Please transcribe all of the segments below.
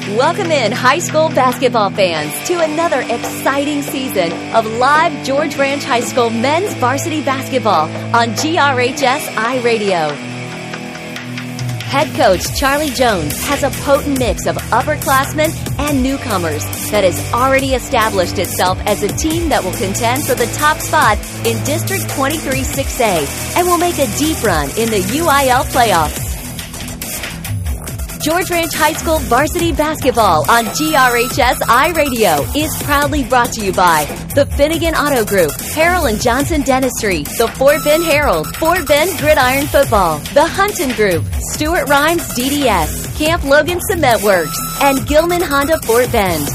Welcome in, high school basketball fans, to another exciting season of live George Ranch High School men's varsity basketball on GRHS iRadio. Head coach Charlie Jones has a potent mix of upperclassmen and newcomers that has already established itself as a team that will contend for the top spot in District 23 6A and will make a deep run in the UIL playoffs. George Ranch High School varsity basketball on GRHS iRadio is proudly brought to you by the Finnegan Auto Group, Harrell and Johnson Dentistry, the Fort Bend Herald, Fort Bend Gridiron Football, the Hunton Group, Stuart Rhymes DDS, Camp Logan Cement Works, and Gilman Honda Fort Bend.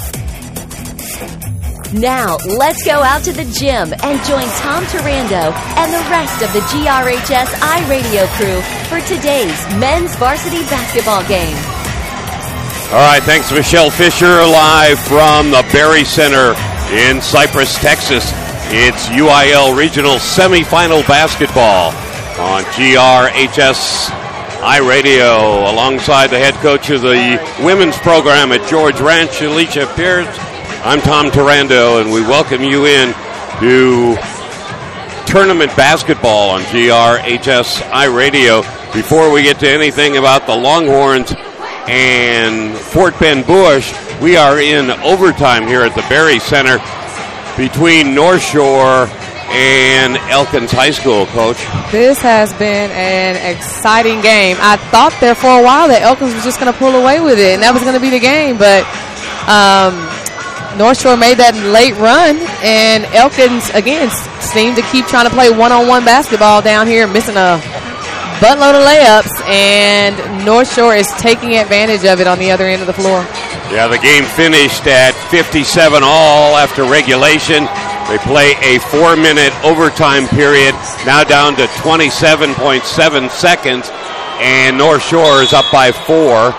Now, let's go out to the gym and join Tom Turando and the rest of the GRHS iRadio crew for today's men's varsity basketball game. All right, thanks, Michelle Fisher, live from the Berry Center in Cypress, Texas. It's UIL Regional Semifinal Basketball on GRHS iRadio, alongside the head coach of the women's program at George Ranch, Alicia Pierce. I'm Tom Turando, and we welcome you in to tournament basketball on GRHS iRadio. Before we get to anything about the Longhorns and Fort Bend Bush, we are in overtime here at the Berry Center between North Shore and Elkins High School, Coach. This has been an exciting game. I thought there for a while that Elkins was just going to pull away with it, and that was going to be the game, but North Shore made that late run, and Elkins, again, seemed to keep trying to play one-on-one basketball down here, missing a buttload of layups, and North Shore is taking advantage of it on the other end of the floor. Yeah, the game finished at 57 all after regulation. They play a 4-minute overtime period, now down to 27.7 seconds, and North Shore is up by 4.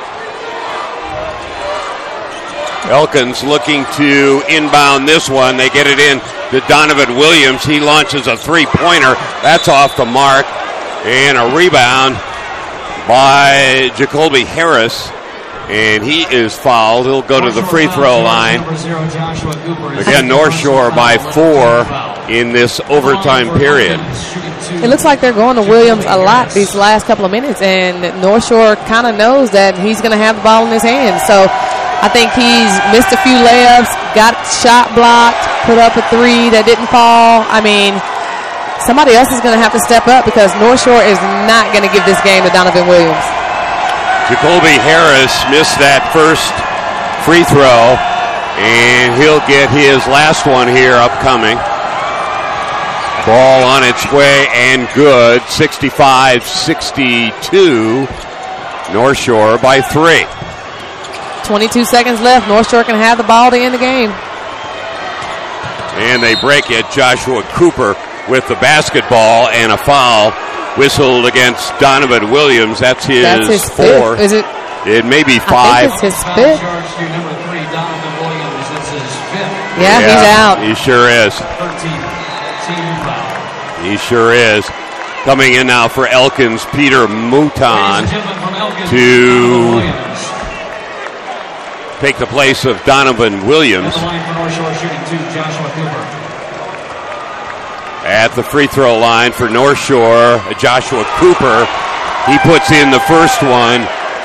Elkins looking to inbound this one. They get it in to Donovan Williams. He launches a three-pointer. That's off the mark. And a rebound by Jacoby Harris. And he is fouled. He'll go to the free throw line. Again, North Shore by 4 in this overtime period. It looks like they're going to Williams a lot these last couple of minutes, and North Shore kind of knows that he's going to have the ball in his hands. So I think he's missed a few layups, got shot blocked, put up a three that didn't fall. I mean, somebody else is going to have to step up because North Shore is not going to give this game to Donovan Williams. Jacoby Harris missed that first free throw, and he'll get his last one here upcoming. Ball on its way and good. 65-62. North Shore by 3. 22 seconds left. North Shore can have the ball to end the game. And they break it. Joshua Cooper with the basketball, and a foul whistled against Donovan Williams. That's his 4th. Is it? It may be 5. I think it's his 5th. Yeah, he's out. He sure is. He sure is. Coming in now for Elkins, Peter Mouton to take the place of Donovan Williams. At the free throw line for North Shore, Joshua Cooper. He puts in the first one,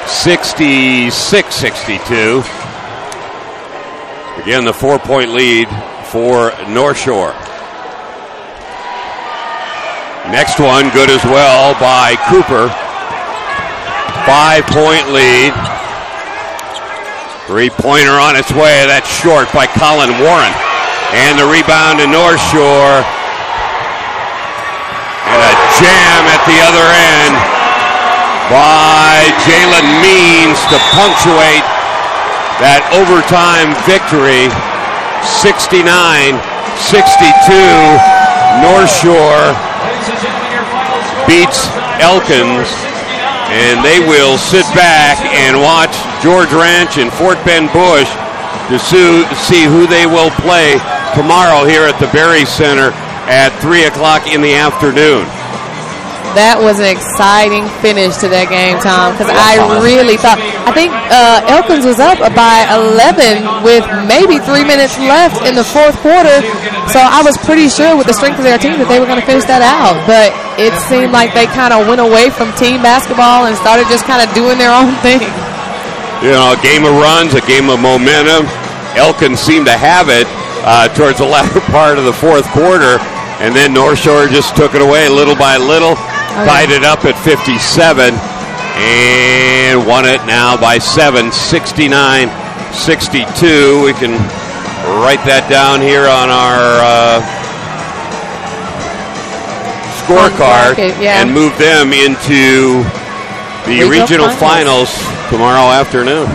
66-62. Again, the 4-point lead for North Shore. Next one, good as well by Cooper. 5-point lead. Three-pointer on its way. That's short by Colin Warren. And the rebound to North Shore. And a jam at the other end by Jalen Means to punctuate that overtime victory. 69-62. North Shore beats Elkins, and they will sit back and watch George Ranch and Fort Bend Bush to see who they will play tomorrow here at the Berry Center at 3 o'clock in the afternoon. That was an exciting finish to that game, Tom, because I really thought I think Elkins was up by 11 with maybe 3 minutes left in the fourth quarter. So I was pretty sure with the strength of their team that they were going to finish that out. But it seemed like they kind of went away from team basketball and started just kind of doing their own thing. You know, a game of runs, a game of momentum. Elkins seemed to have it towards the latter part of the fourth quarter. And then North Shore just took it away little by little, tied it up at 57, and won it now by 7, 69-62. We can write that down here on our scorecard and move them into the regional finals tomorrow afternoon.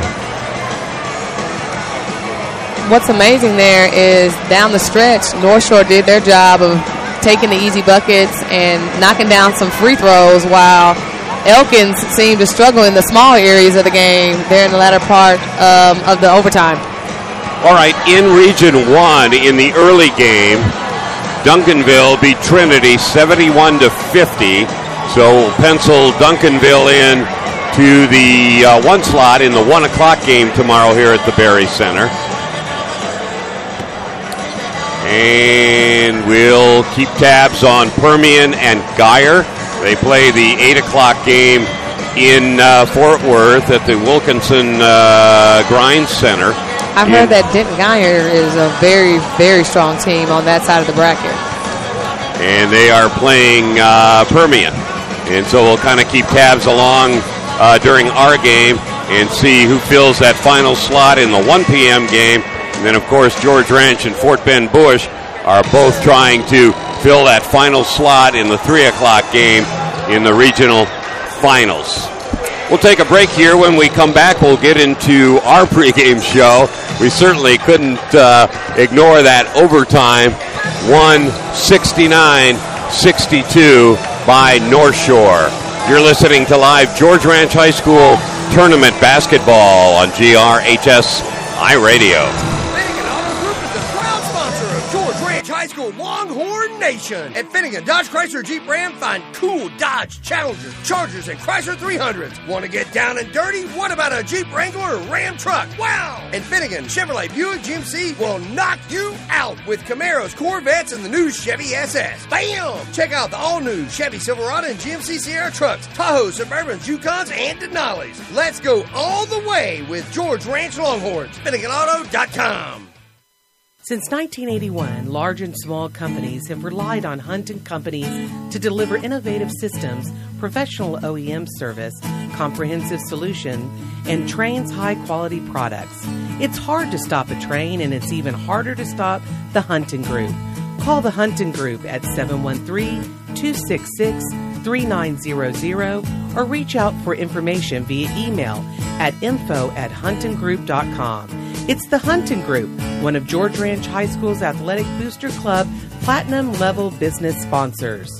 What's amazing there is down the stretch, North Shore did their job of taking the easy buckets and knocking down some free throws, while Elkins seemed to struggle in the small areas of the game there in the latter part of the overtime. All right, in Region 1, in the early game, Duncanville beat Trinity 71-50. So pencil Duncanville in to the one slot in the 1 o'clock game tomorrow here at the Berry Center. And we'll keep tabs on Permian and Geyer. They play the 8 o'clock game in Fort Worth at the Wilkinson Grind Center. I've heard that Denton Geyer is a very, very strong team on that side of the bracket. And they are playing Permian. And so we'll kind of keep tabs along during our game and see who fills that final slot in the 1 p.m. game. And then, of course, George Ranch and Fort Bend Bush are both trying to fill that final slot in the 3 o'clock game in the regional finals. We'll take a break here. When we come back, we'll get into our pregame show. We certainly couldn't ignore that overtime. 169-62 by North Shore. You're listening to live George Ranch High School tournament basketball on GRHS iRadio. High School Longhorn Nation. At Finnegan Dodge Chrysler Jeep Ram, find cool Dodge Challengers, Chargers, and Chrysler 300s. Want to get down and dirty? What about a Jeep Wrangler or Ram truck? Wow! And Finnegan Chevrolet Buick GMC will knock you out with Camaros, Corvettes, and the new Chevy SS. Bam! Check out the all-new Chevy Silverado and GMC Sierra trucks, Tahoe, Suburbans, Yukons, and Denali's. Let's go all the way with George Ranch Longhorns. FinneganAuto.com. Since 1981, large and small companies have relied on Hunt & Companies to deliver innovative systems, professional OEM service, comprehensive solution, and Train's high-quality products. It's hard to stop a train, and it's even harder to stop the Hunting Group. Call the Hunting Group at 713-266-3900 or reach out for information via email at info@huntinggroup.com. It's the Hunting Group, one of George Ranch High School's Athletic Booster Club Platinum Level business sponsors.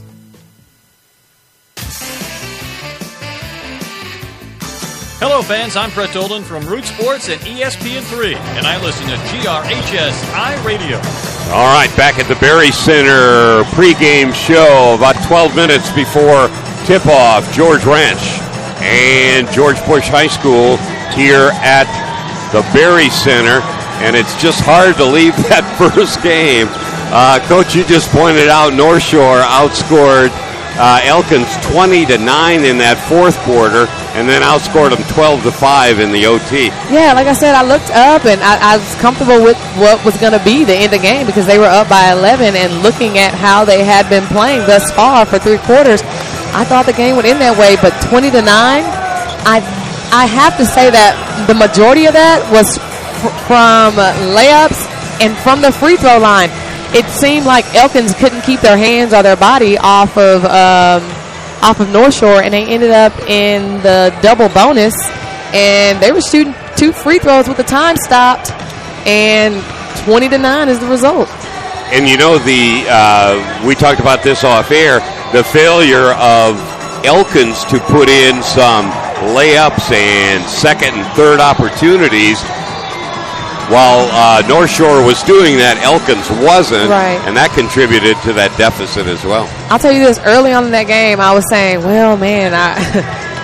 Hello, fans. I'm Brett Dolan from Root Sports and ESPN3, and I listen to GRHS iRadio. All right, back at the Berry Center pregame show, about 12 minutes before tip-off. George Ranch and George Bush High School here at the Berry Center, and it's just hard to leave that first game. Coach, you just pointed out North Shore outscored Elkins 20-9 in that fourth quarter, and then outscored them 12-5 in the OT. Yeah, like I said, I looked up, and I was comfortable with what was going to be the end of the game because they were up by 11, and looking at how they had been playing thus far for 3 quarters, I thought the game would end that way, but 20-9, I have to say that the majority of that was from layups and from the free throw line. It seemed like Elkins couldn't keep their hands or their body off of North Shore, and they ended up in the double bonus, and they were shooting 2 free throws with the time stopped, and 20-9 is the result. And you know, we talked about this off air, the failure of Elkins to put in some layups and second and third opportunities. While North Shore was doing that, Elkins wasn't, right, and that contributed to that deficit as well. I'll tell you this, early on in that game, I was saying, well, man, I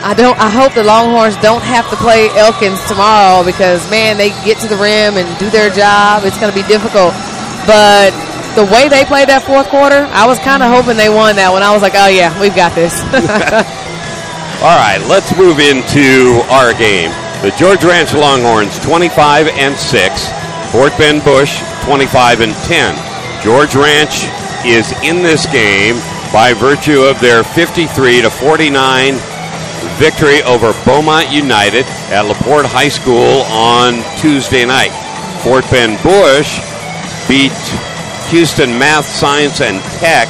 I hope the Longhorns don't have to play Elkins tomorrow because, man, they get to the rim and do their job. It's going to be difficult. But the way they played that fourth quarter, I was kind of hoping they won that one. I was like, oh, yeah, we've got this. All right, let's move into our game. The George Ranch Longhorns 25-6. Fort Bend Bush 25-10. George Ranch is in this game by virtue of their 53-49 victory over Beaumont United at LaPorte High School on Tuesday night. Fort Bend Bush beat Houston Math, Science, and Tech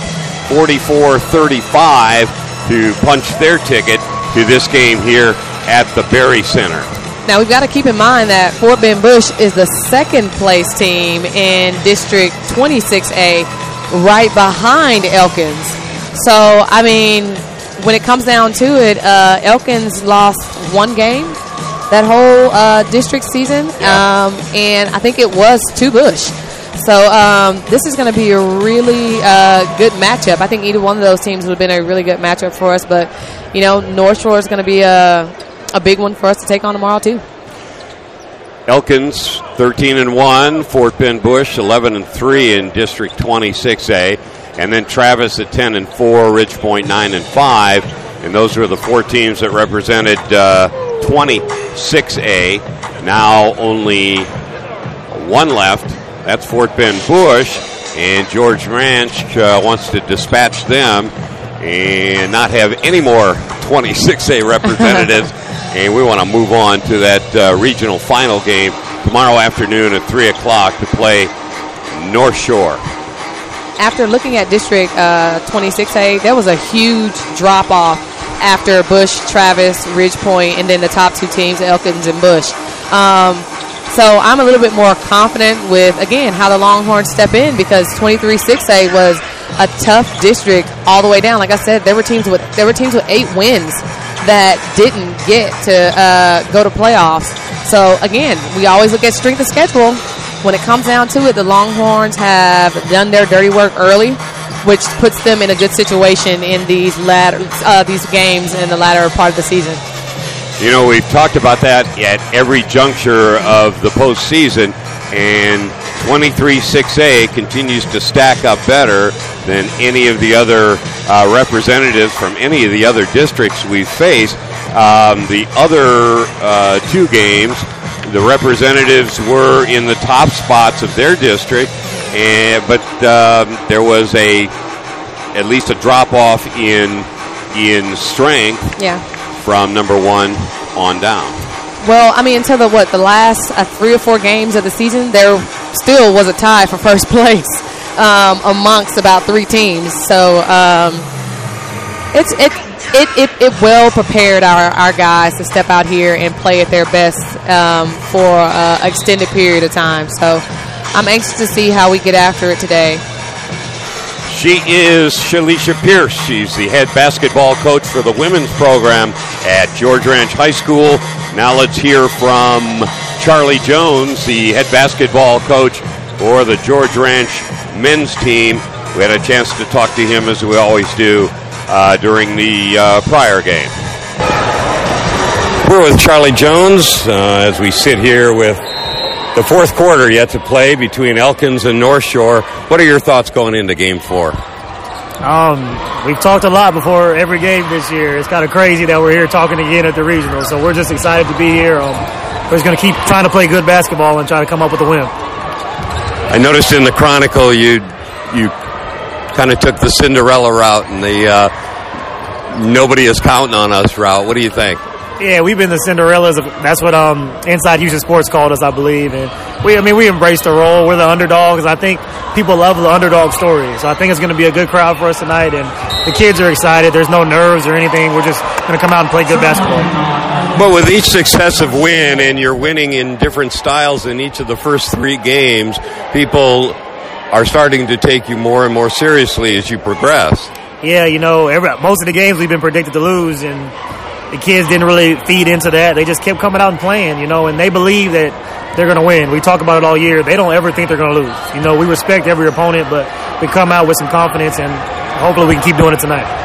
44-35 to punch their ticket to this game here at the Berry Center. Now, we've got to keep in mind that Fort Bend Bush is the second-place team in District 26A, right behind Elkins. So, I mean, when it comes down to it, Elkins lost one game that whole district season, and I think it was to Bush. So this is going to be a really good matchup. I think either one of those teams would have been a really good matchup for us, but, you know, North Shore is going to be a big one for us to take on tomorrow, too. Elkins 13-1, Fort Bend Bush 11-3 in District 26A, and then Travis at 10-4, Ridge Point 9-5, and those were the four teams that represented 26A. Now only one left. That's Fort Bend Bush, and George Ranch wants to dispatch them and not have any more 26A representatives. And we want to move on to that regional final game tomorrow afternoon at 3 o'clock to play North Shore. After looking at District 26A, there was a huge drop-off after Bush, Travis, Ridge Point, and then the top two teams, Elkins and Bush. So I'm a little bit more confident with, again, how the Longhorns step in because 23-6A was a tough district all the way down. Like I said, there were teams with 8 wins that didn't get to go to playoffs. So, again, we always look at strength of schedule. When it comes down to it, the Longhorns have done their dirty work early, which puts them in a good situation in these games in the latter part of the season. You know, we've talked about that at every juncture of the postseason, and 23-6A continues to stack up better than any of the other representatives from any of the other districts we've faced. The other two games, the representatives were in the top spots of their district, but there was at least a drop-off in strength. Yeah. From number one on down. Well, I mean, until the last 3 or 4 games of the season, there still was a tie for first place amongst about 3 teams. So it well prepared our guys to step out here and play at their best for an extended period of time. So I'm anxious to see how we get after it today. She is Shalisha Pierce. She's the head basketball coach for the women's program at George Ranch High School. Now let's hear from Charlie Jones, the head basketball coach for the George Ranch men's team. We had a chance to talk to him, as we always do, during the prior game. We're with Charlie Jones as we sit here with the fourth quarter yet to play between Elkins and North Shore. What are your thoughts going into Game 4? We've talked a lot before every game this year. It's kind of crazy that we're here talking again at the regional, so we're just excited to be here. We're just going to keep trying to play good basketball and try to come up with a win. I noticed in the Chronicle you kind of took the Cinderella route and the nobody is counting on us route. What do you think? Yeah, we've been the Cinderellas. That's what Inside Houston Sports called us, I believe. And we embrace the role. We're the underdogs. I think people love the underdog story. So I think it's going to be a good crowd for us tonight. And the kids are excited. There's no nerves or anything. We're just going to come out and play good basketball. But with each successive win, and you're winning in different styles in each of the first 3 games, people are starting to take you more and more seriously as you progress. Yeah, most of the games we've been predicted to lose, and the kids didn't really feed into that. They just kept coming out and playing, and they believe that they're going to win. We talk about it all year. They don't ever think they're going to lose. We respect every opponent, but we come out with some confidence, and hopefully we can keep doing it tonight.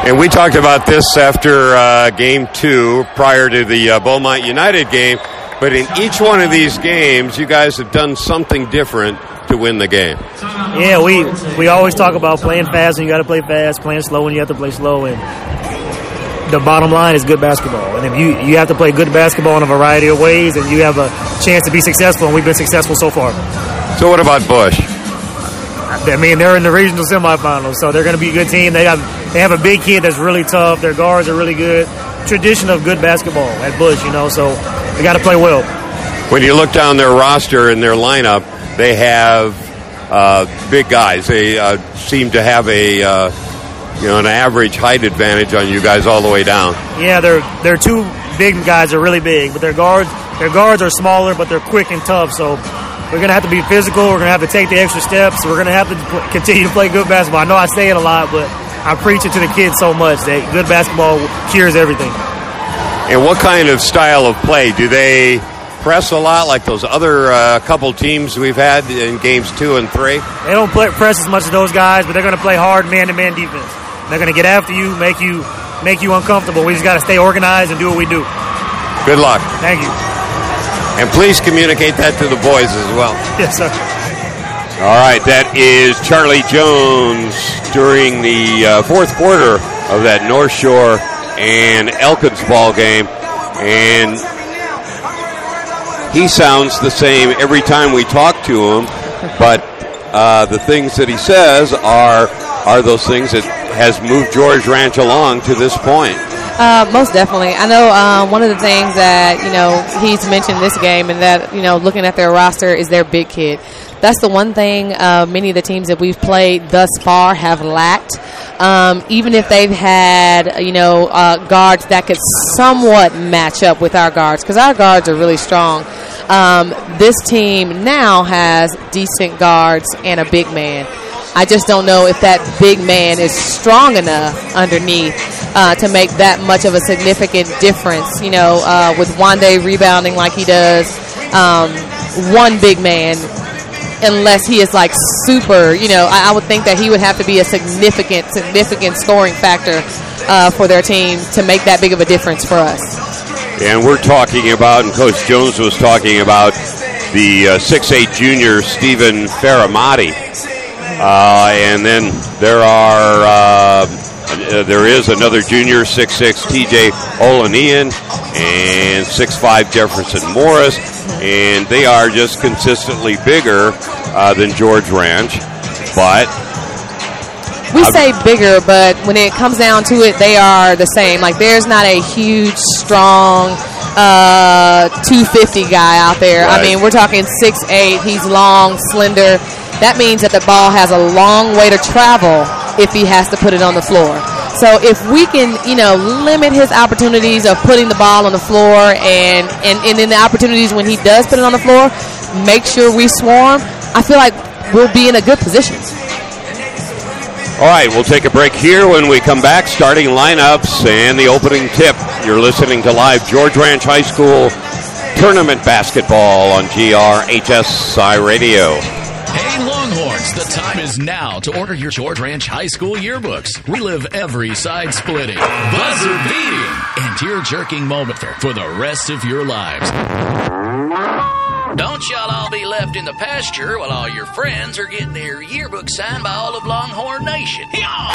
And we talked about this after Game 2 prior to the Beaumont United game. But in each one of these games, you guys have done something different to win the game. Yeah, we always talk about playing fast and you got to play fast, playing slow and you have to play slow. And the bottom line is good basketball. And if you have to play good basketball in a variety of ways, and you have a chance to be successful, and we've been successful so far. So what about Bush? I mean, they're in the regional semifinals, so they're going to be a good team. They have a big kid that's really tough. Their guards are really good. Tradition of good basketball at Bush, so they got to play well. When you look down their roster and their lineup, they have big guys. They seem to have an average height advantage on you guys all the way down. Yeah, their two big guys are really big, but their guards are smaller, but they're quick and tough. So we're going to have to be physical. We're going to have to take the extra steps. We're going to have to continue to play good basketball. I know I say it a lot, but I preach it to the kids so much that good basketball cures everything. And what kind of style of play? Do they press a lot like those other couple teams we've had in games 2 and 3? They don't press as much as those guys, but they're going to play hard man-to-man defense. They're going to get after you, make you uncomfortable. We just got to stay organized and do what we do. Good luck. Thank you. And please communicate that to the boys as well. Yes, sir. All right, that is Charlie Jones during the fourth quarter of that North Shore and Elkins ball game. And he sounds the same every time we talk to him, but the things that he says are those things that has moved George Ranch along to this point. Most definitely. I know one of the things that, he's mentioned this game and that, looking at their roster is their big kid. That's the one thing many of the teams that we've played thus far have lacked. Even if they've had, guards that could somewhat match up with our guards, because our guards are really strong. This team now has decent guards and a big man. I just don't know if that big man is strong enough underneath to make that much of a significant difference. With Wande rebounding like he does, one big man, unless he is like super, I would think that he would have to be a significant scoring factor for their team to make that big of a difference for us. And we're talking about, and Coach Jones was talking about, the 6'8 junior Stephen Faramati. And then there is another junior, 6'6 TJ Olanian, and 6'5 Jefferson Morris, and they are just consistently bigger than George Ranch. But we say bigger, but when it comes down to it, they are the same. Like, there's not a huge, strong 250 guy out there. Right. I mean, we're talking 6'8". He's long, slender. That means that the ball has a long way to travel if he has to put it on the floor. So if we can, limit his opportunities of putting the ball on the floor and in the opportunities when he does put it on the floor, make sure we swarm, I feel like we'll be in a good position. all right, we'll take a break here. When we come back, starting lineups and the opening tip. You're listening to live George Ranch High School tournament basketball on GRHSI Radio. Hey, Longhorns, the time is now to order your George Ranch High School yearbooks. Relive every side-splitting, buzzer-beating, and tear-jerking moment for the rest of your lives. Don't y'all all be left in the pasture while all your friends are getting their yearbook signed by all of Longhorn Nation.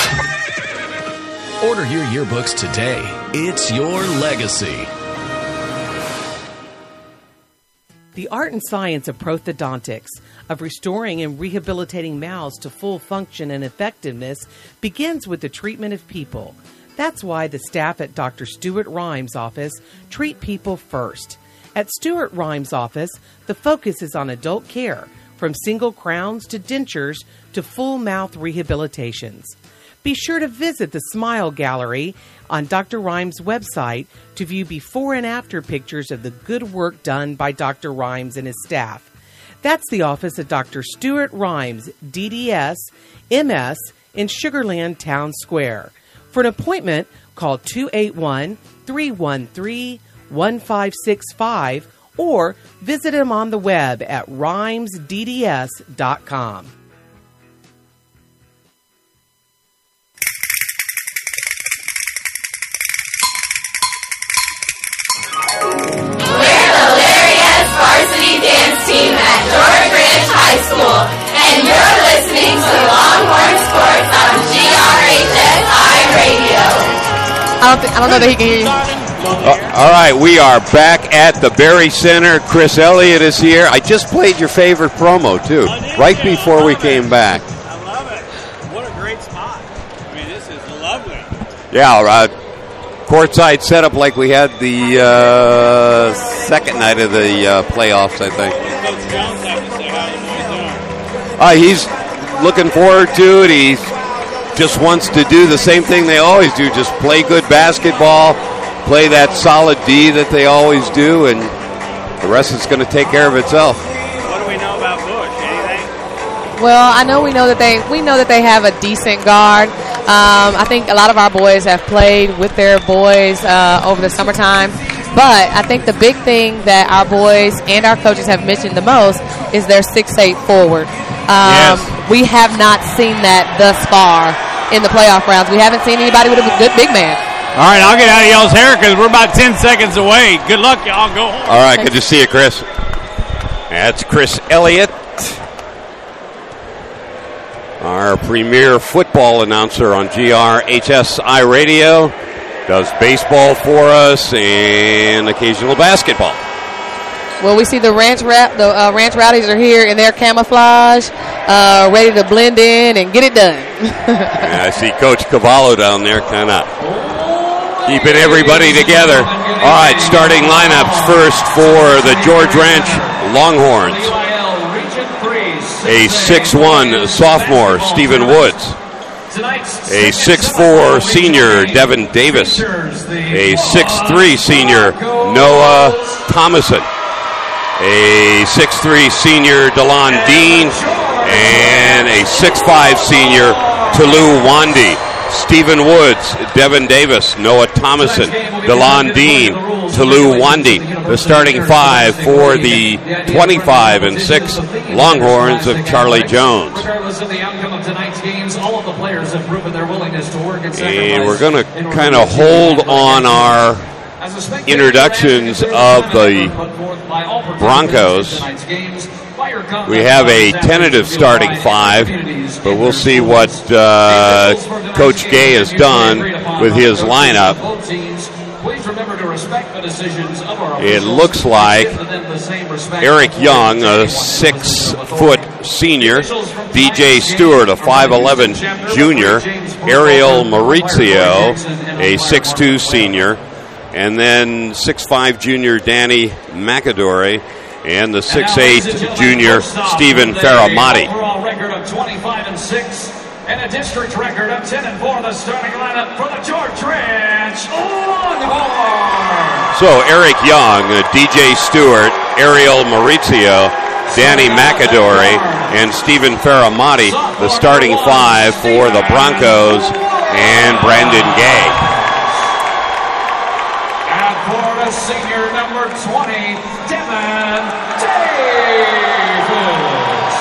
Order your yearbooks today. It's your legacy. The art and science of prosthodontics, of restoring and rehabilitating mouths to full function and effectiveness, begins with the treatment of people. That's why the staff at Dr. Stuart Rhymes' office treat people first. At Stuart Rhymes' office, the focus is on adult care, from single crowns to dentures to full mouth rehabilitations. Be sure to visit the Smile Gallery on Dr. Rhymes' website to view before and after pictures of the good work done by Dr. Rhymes and his staff. That's the office of Dr. Stuart Rhymes, DDS, MS, in Sugarland Town Square. For an appointment, call 281-313-1565 or visit him on the web at rhymesdds.com. varsity dance team at George Ranch High School, and you're listening to Longhorn Sports on GRHSI Radio. I don't know that he can hear you. All right, we are back at the Berry Center. Chris Elliott is here. I just played your favorite promo, too, right before we came back. I love it. What a great spot. I mean, this is lovely. Yeah, courtside setup like we had the second night of the playoffs, I think. Coach Jones have to say how the boys doing. He's looking forward to it. He just wants to do the same thing they always do, just play good basketball, play that solid D that they always do, and the rest is going to take care of itself. What do we know about Bush? Anything? Well, we know that they have a decent guard. I think a lot of our boys have played with their boys over the summertime. But I think the big thing that our boys and our coaches have mentioned the most is their 6'8" forward. Yes. We have not seen that thus far in the playoff rounds. We haven't seen anybody with a good big man. All right, I'll get out of y'all's hair because we're about 10 seconds away. Good luck, y'all. Go home. All right, good to see you, Chris. That's Chris Elliott, our premier football announcer on GRHSI Radio. Does baseball for us and occasional basketball. Well, we see the Ranch Rowdies are here in their camouflage, ready to blend in and get it done. Yeah, I see Coach Cavallo down there kind of keeping everybody together. All right, starting lineups first for the George Ranch Longhorns. A 6'1" sophomore, Stephen Woods. A 6'4" senior, Devin Davis. A 6'3" senior, Noah Thomason. A 6'3" senior, DeLon Dean. And a 6'5" senior, Tulu Wandi. Stephen Woods, Devin Davis, Noah Thomason, DeLon Dean, Tulu Wandi. The starting five for the 25-6 Longhorns of Charlie Jones. Regardless of the outcome of tonight's games, all of the players have proven their willingness to work and sacrifice. And we're going to kind of hold on our introductions of the Broncos. We have a tentative starting five, but we'll see what Coach Gay has done with his lineup. It looks like Eric Young, a 6-foot senior, DJ Stewart, a 5'11" junior, Ariel Maurizio, a 6'2" senior, and then 6'5" junior Danny McAdory, and the 6'8" junior Stephen Faramati. Overall record of 25-6 and a district record of 10-4. The starting lineup for the George Ranch Longhorns. So Eric Young, DJ Stewart, Ariel Maurizio, Danny McAdory, and Stephen Faramati, the starting five for the Broncos and Brandon Gay. And for the senior number 20, Devin Davis.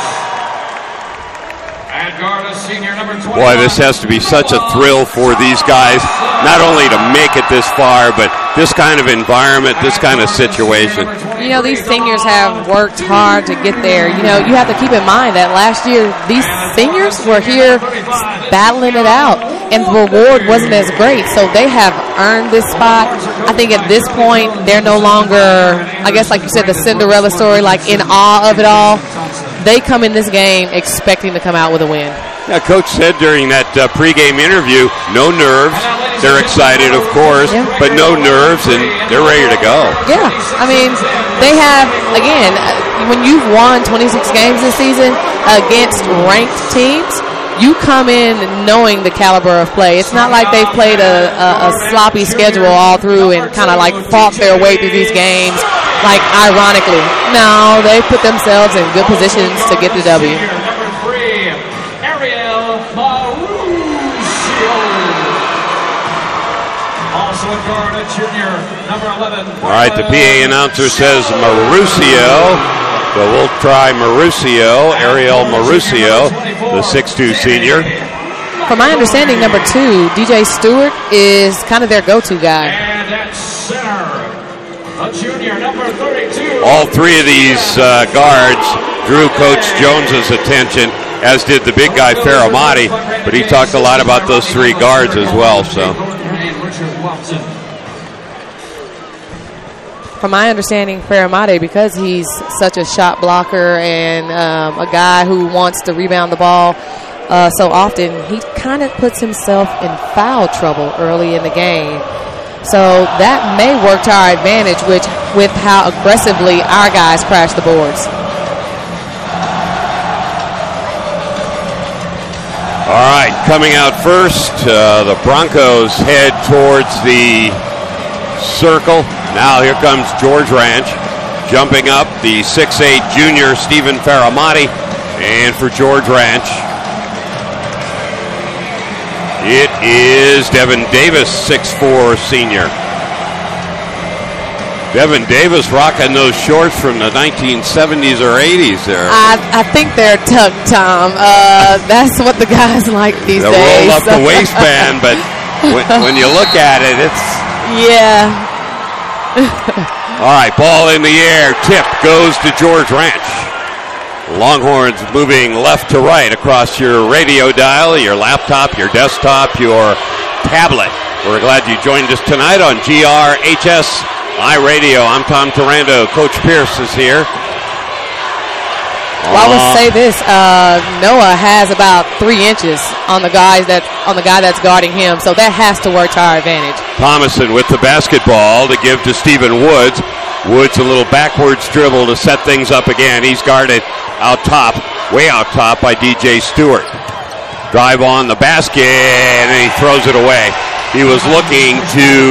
And guard a senior number 20. Boy, this has to be such a thrill for these guys, not only to make it this far, but this kind of environment, this kind of situation. You know, these seniors have worked hard to get there. You know, you have to keep in mind that last year these seniors were here battling it out, and the reward wasn't as great, so they have earned this spot. I think at this point, they're no longer, I guess like you said, the Cinderella story, like in awe of it all. They come in this game expecting to come out with a win. Yeah, Coach said during that pregame interview, no nerves. They're excited, of course, but no nerves, and they're ready to go. Yeah, I mean, they have, again, when you've won 26 games this season against ranked teams, you come in knowing the caliber of play. It's not like they've played a sloppy schedule all through and kind of like fought their way through these games, like ironically. No, they put themselves in good positions to get the W. Number 3, Ariel Maurizio. Also a guard, a junior, number 11. All right, the PA announcer says Maurizio. So we'll try Maurizio, Ariel Maurizio, the 6'2" senior. From my understanding, number 2, DJ Stewart, is kind of their go-to guy. And at center, the The junior, number 32. All three of these guards drew Coach Jones's attention, as did the big guy Faramati, but he talked a lot about those three guards as well. So, from my understanding, Faramati, because he's such a shot blocker and a guy who wants to rebound the ball so often, he kind of puts himself in foul trouble early in the game. So that may work to our advantage with how aggressively our guys crash the boards. all right, coming out first, the Broncos head towards the circle. Now here comes George Ranch, jumping up, the 6'8" junior Stephen Faramati, and for George Ranch, it is Devin Davis, 6'4" senior. Devin Davis rocking those shorts from the 1970s or 80s there. I think they're tucked, Tom. That's what the guys like these days. They roll up the waistband, but when you look at it, it's... Yeah. All right, ball in the air. Tip goes to George Ranch. Longhorns moving left to right across your radio dial, your laptop, your desktop, your tablet. We're glad you joined us tonight on GRHS iRadio. I'm Tom Taranto. Coach Pierce is here. Well, I would say this: Noah has about 3 inches on the guy that's guarding him, so that has to work to our advantage. Thomason with the basketball to give to Stephen Woods. Woods a little backwards dribble to set things up again. He's guarded out top, way out top by DJ Stewart. Drive on the basket, and he throws it away. He was looking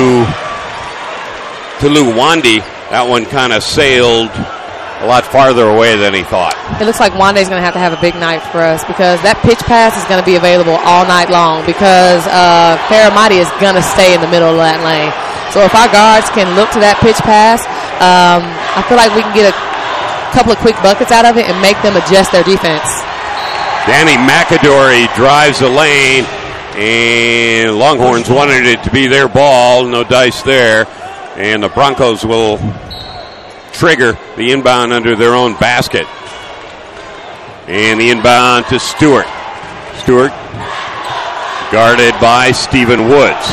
to Luwandi. That one kind of sailed a lot farther away than he thought. It looks like Wande's going to have a big night for us because that pitch pass is going to be available all night long because Faramati is going to stay in the middle of that lane. So if our guards can look to that pitch pass, I feel like we can get a couple of quick buckets out of it and make them adjust their defense. Danny McAdory drives the lane, and Longhorns wanted it to be their ball. No dice there. And the Broncos will trigger the inbound under their own basket. And the inbound to Stewart. Stewart guarded by Stephen Woods.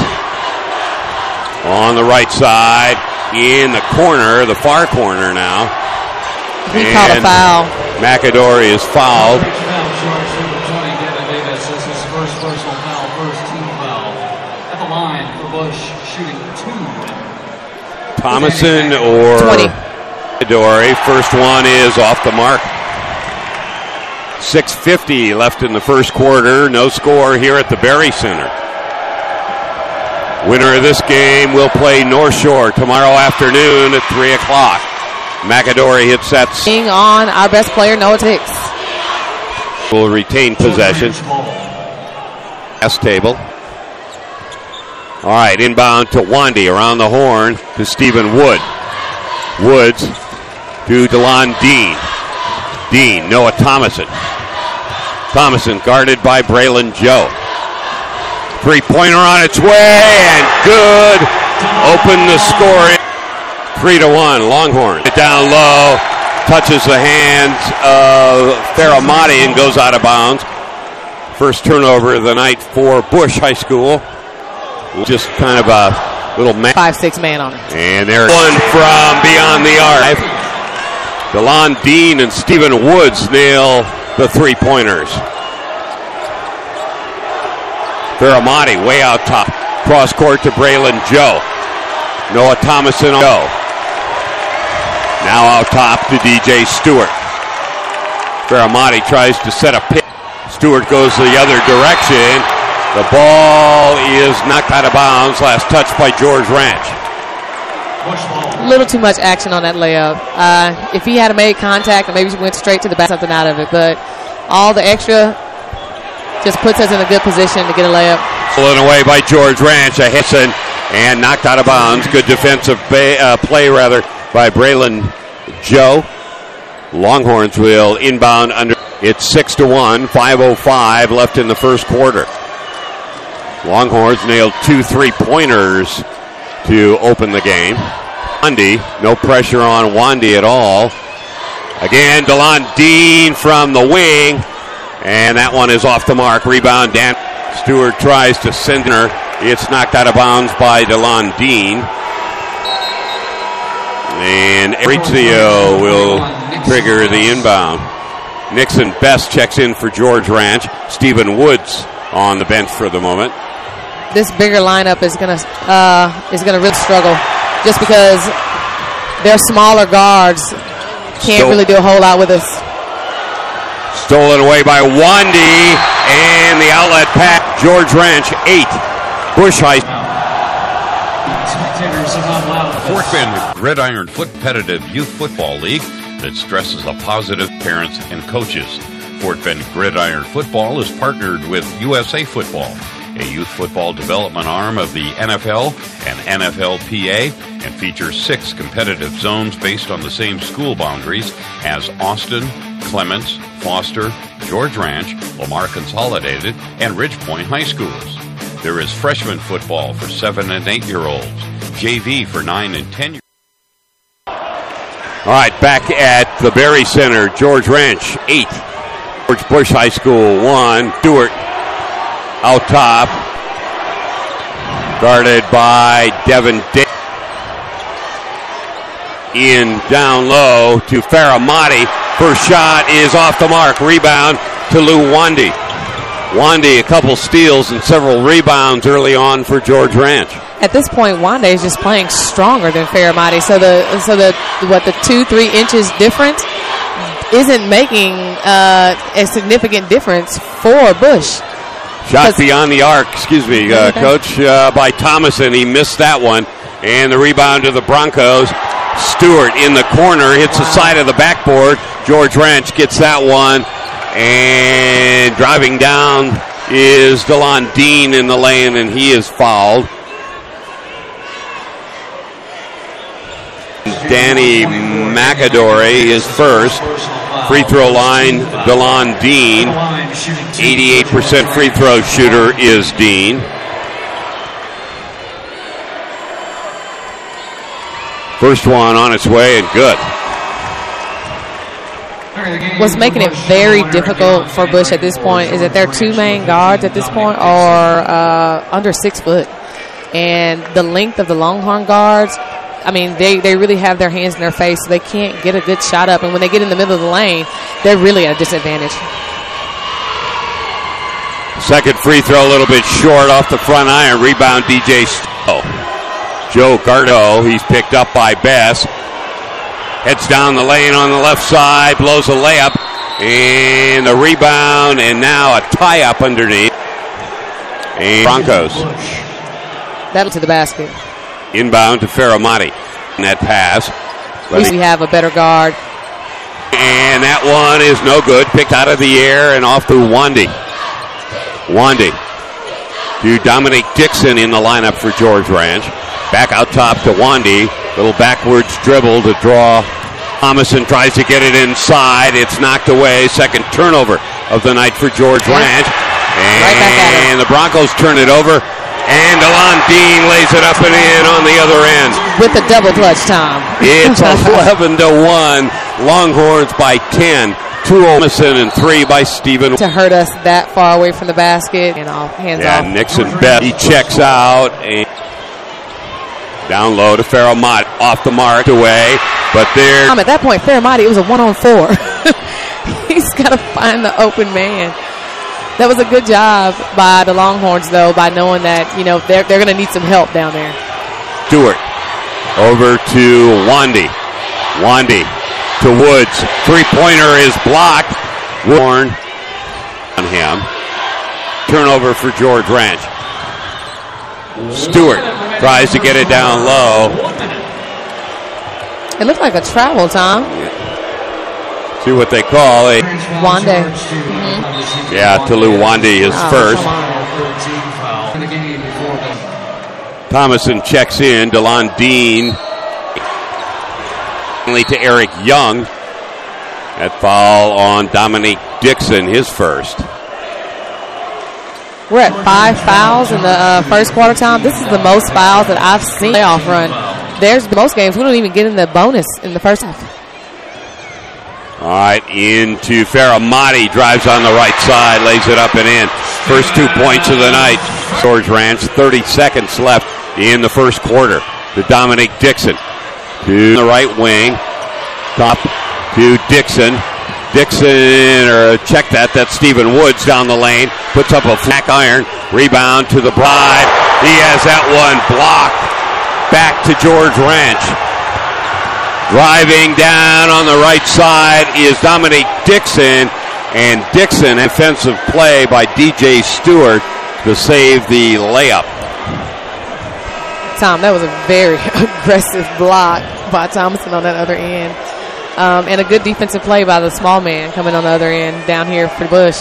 On the right side, in the corner, the far corner now. He caught a foul. McAdory is fouled. This is his first personal foul, first team foul. At the line for Bush, shooting 2. Thomason or 20. McAdory. First one is off the mark. 6:50 left in the first quarter. No score here at the Berry Center. Winner of this game will play North Shore tomorrow afternoon at 3 o'clock. McAdory hits that. Being on our best player, Noah Hicks. Will retain possession. S table. All right, inbound to Wandy around the horn to Stephen Wood. Woods to DeLon Dean. Dean, Noah Thomason. Thomason guarded by Braylon Joe. Three-pointer on its way, and good. Open the scoring. 3-1, Longhorns. Down low, touches the hands of Faramati and goes out of bounds. First turnover of the night for Bush High School. Just kind of a little 5'6" man on it. And there's one from beyond the arc. DeLon Dean and Stephen Woods nail the three-pointers. Faramati way out top. Cross court to Braylon Joe. Noah Thomason go. Now out top to DJ Stewart. Faramati tries to set a pick. Stewart goes the other direction. The ball is knocked out of bounds. Last touch by George Ranch. A little too much action on that layup. If he had made contact, maybe he went straight to the back, something out of it. But all the extra just puts us in a good position to get a layup. Pulling away by George Ranch, a Hisson, and knocked out of bounds. Good defensive play by Braylon Joe. Longhorns will inbound under. It's 6-1, 5:05 left in the first quarter. Longhorns nailed 2 3-pointers to open the game. Wandy, no pressure on Wandy at all. Again, DeLon Dean from the wing, and that one is off the mark. Rebound, Dan Stewart tries to send her. It's knocked out of bounds by DeLon Dean. And Rizzio will trigger the inbound. Nixon Best checks in for George Ranch. Stephen Woods on the bench for the moment. This bigger lineup is gonna really struggle, just because their smaller guards can't really do a whole lot with us. Stolen away by Wandy, and the outlet pass. George Ranch 8. Bush High. Fort Bend Gridiron Foot Competitive Youth Football League that stresses the positive parents and coaches. Fort Bend Gridiron Football is partnered with USA Football, a youth football development arm of the NFL and NFLPA, and features 6 competitive zones based on the same school boundaries as Austin, Clements, Foster, George Ranch, Lamar Consolidated, and Ridge Point High Schools. There is freshman football for 7 and 8-year-olds, JV for 9 and 10-year-olds. All right, back at the Berry Center, George Ranch 8. George Bush High School 1. Stewart out top, guarded by Devin Day. In down low to Faramati. First shot is off the mark. Rebound to Lou Wandy. Wandy, a couple steals and several rebounds early on for George Ranch. At this point, Wandy is just playing stronger than Faramati. So the 2-3 inches difference isn't making a significant difference for Bush. Shot beyond the arc, Coach, by Thomason. He missed that one. And the rebound to the Broncos. Stewart in the corner, hits the side of the backboard. George Ranch gets that one. And driving down is DeLon Dean in the lane, and he is fouled. Danny McAdory is first. Free throw line, DeLon Dean. 88% free throw shooter is Dean. First one on its way and good. What's making it very difficult for Bush at this point is that their 2 main guards at this point are under 6 foot. And the length of the Longhorn guards, I mean, they really have their hands in their face, so they can't get a good shot up. And when they get in the middle of the lane, they're really at a disadvantage. Second free throw a little bit short off the front iron. Rebound DJ Stowe. Joe Gardo, he's picked up by Bess. Heads down the lane on the left side, blows a layup, and a rebound, and now a tie-up underneath. And Broncos. That'll to the basket. Inbound to Faramati. That pass. We have a better guard. And that one is no good. Picked out of the air and off to Wandy. Wandy to Dominic Dixon in the lineup for George Ranch. Back out top to Wandy. Little backwards dribble to draw. Thomason tries to get it inside. It's knocked away. Second turnover of the night for George Ranch. And the Broncos turn it over. And DeLon Dean lays it up and in on the other end. With a double clutch, Tom. It's 11-1. Longhorns by 10. 2 Thomason and 3 by Stephen. To hurt us that far away from the basket and hands off. Nixon bet. He checks out. And down low to Faramati. Off the mark away. But there. At that point, Faramati, it was a 1-on-4. He's got to find the open man. That was a good job by the Longhorns, though, by knowing that, they're going to need some help down there. Stewart over to Wandy. Wandy to Woods. Three-pointer is blocked. Warren on him. Turnover for George Ranch. Stewart tries to get it down low. It looked like a travel, Tom. See what they call a Wandy. Yeah, Tulu Wandy is first. Thomason checks in. DeLon Dean. Finally to Eric Young. That foul on Dominic Dixon, his first. We're at 5 fouls in the first quarter, Tom. This is the most fouls that I've seen in the playoff run. there's most games we don't even get in the bonus in the first half. All right, into Faramati, drives on the right side, lays it up and in. First 2 points of the night. George Ranch, 30 seconds left in the first quarter. To Dominic Dixon. To the right wing. Top to Dixon. Dixon, or check that. That's Stephen Woods down the lane. Puts up a flat iron. Rebound to the Bride. He has that one blocked. Back to George Ranch. Driving down on the right side is Dominic Dixon. And Dixon, offensive play by DJ Stewart to save the layup. Tom, that was a very aggressive block by Thomason on that other end. And a good defensive play by the small man coming on the other end down here for Bush.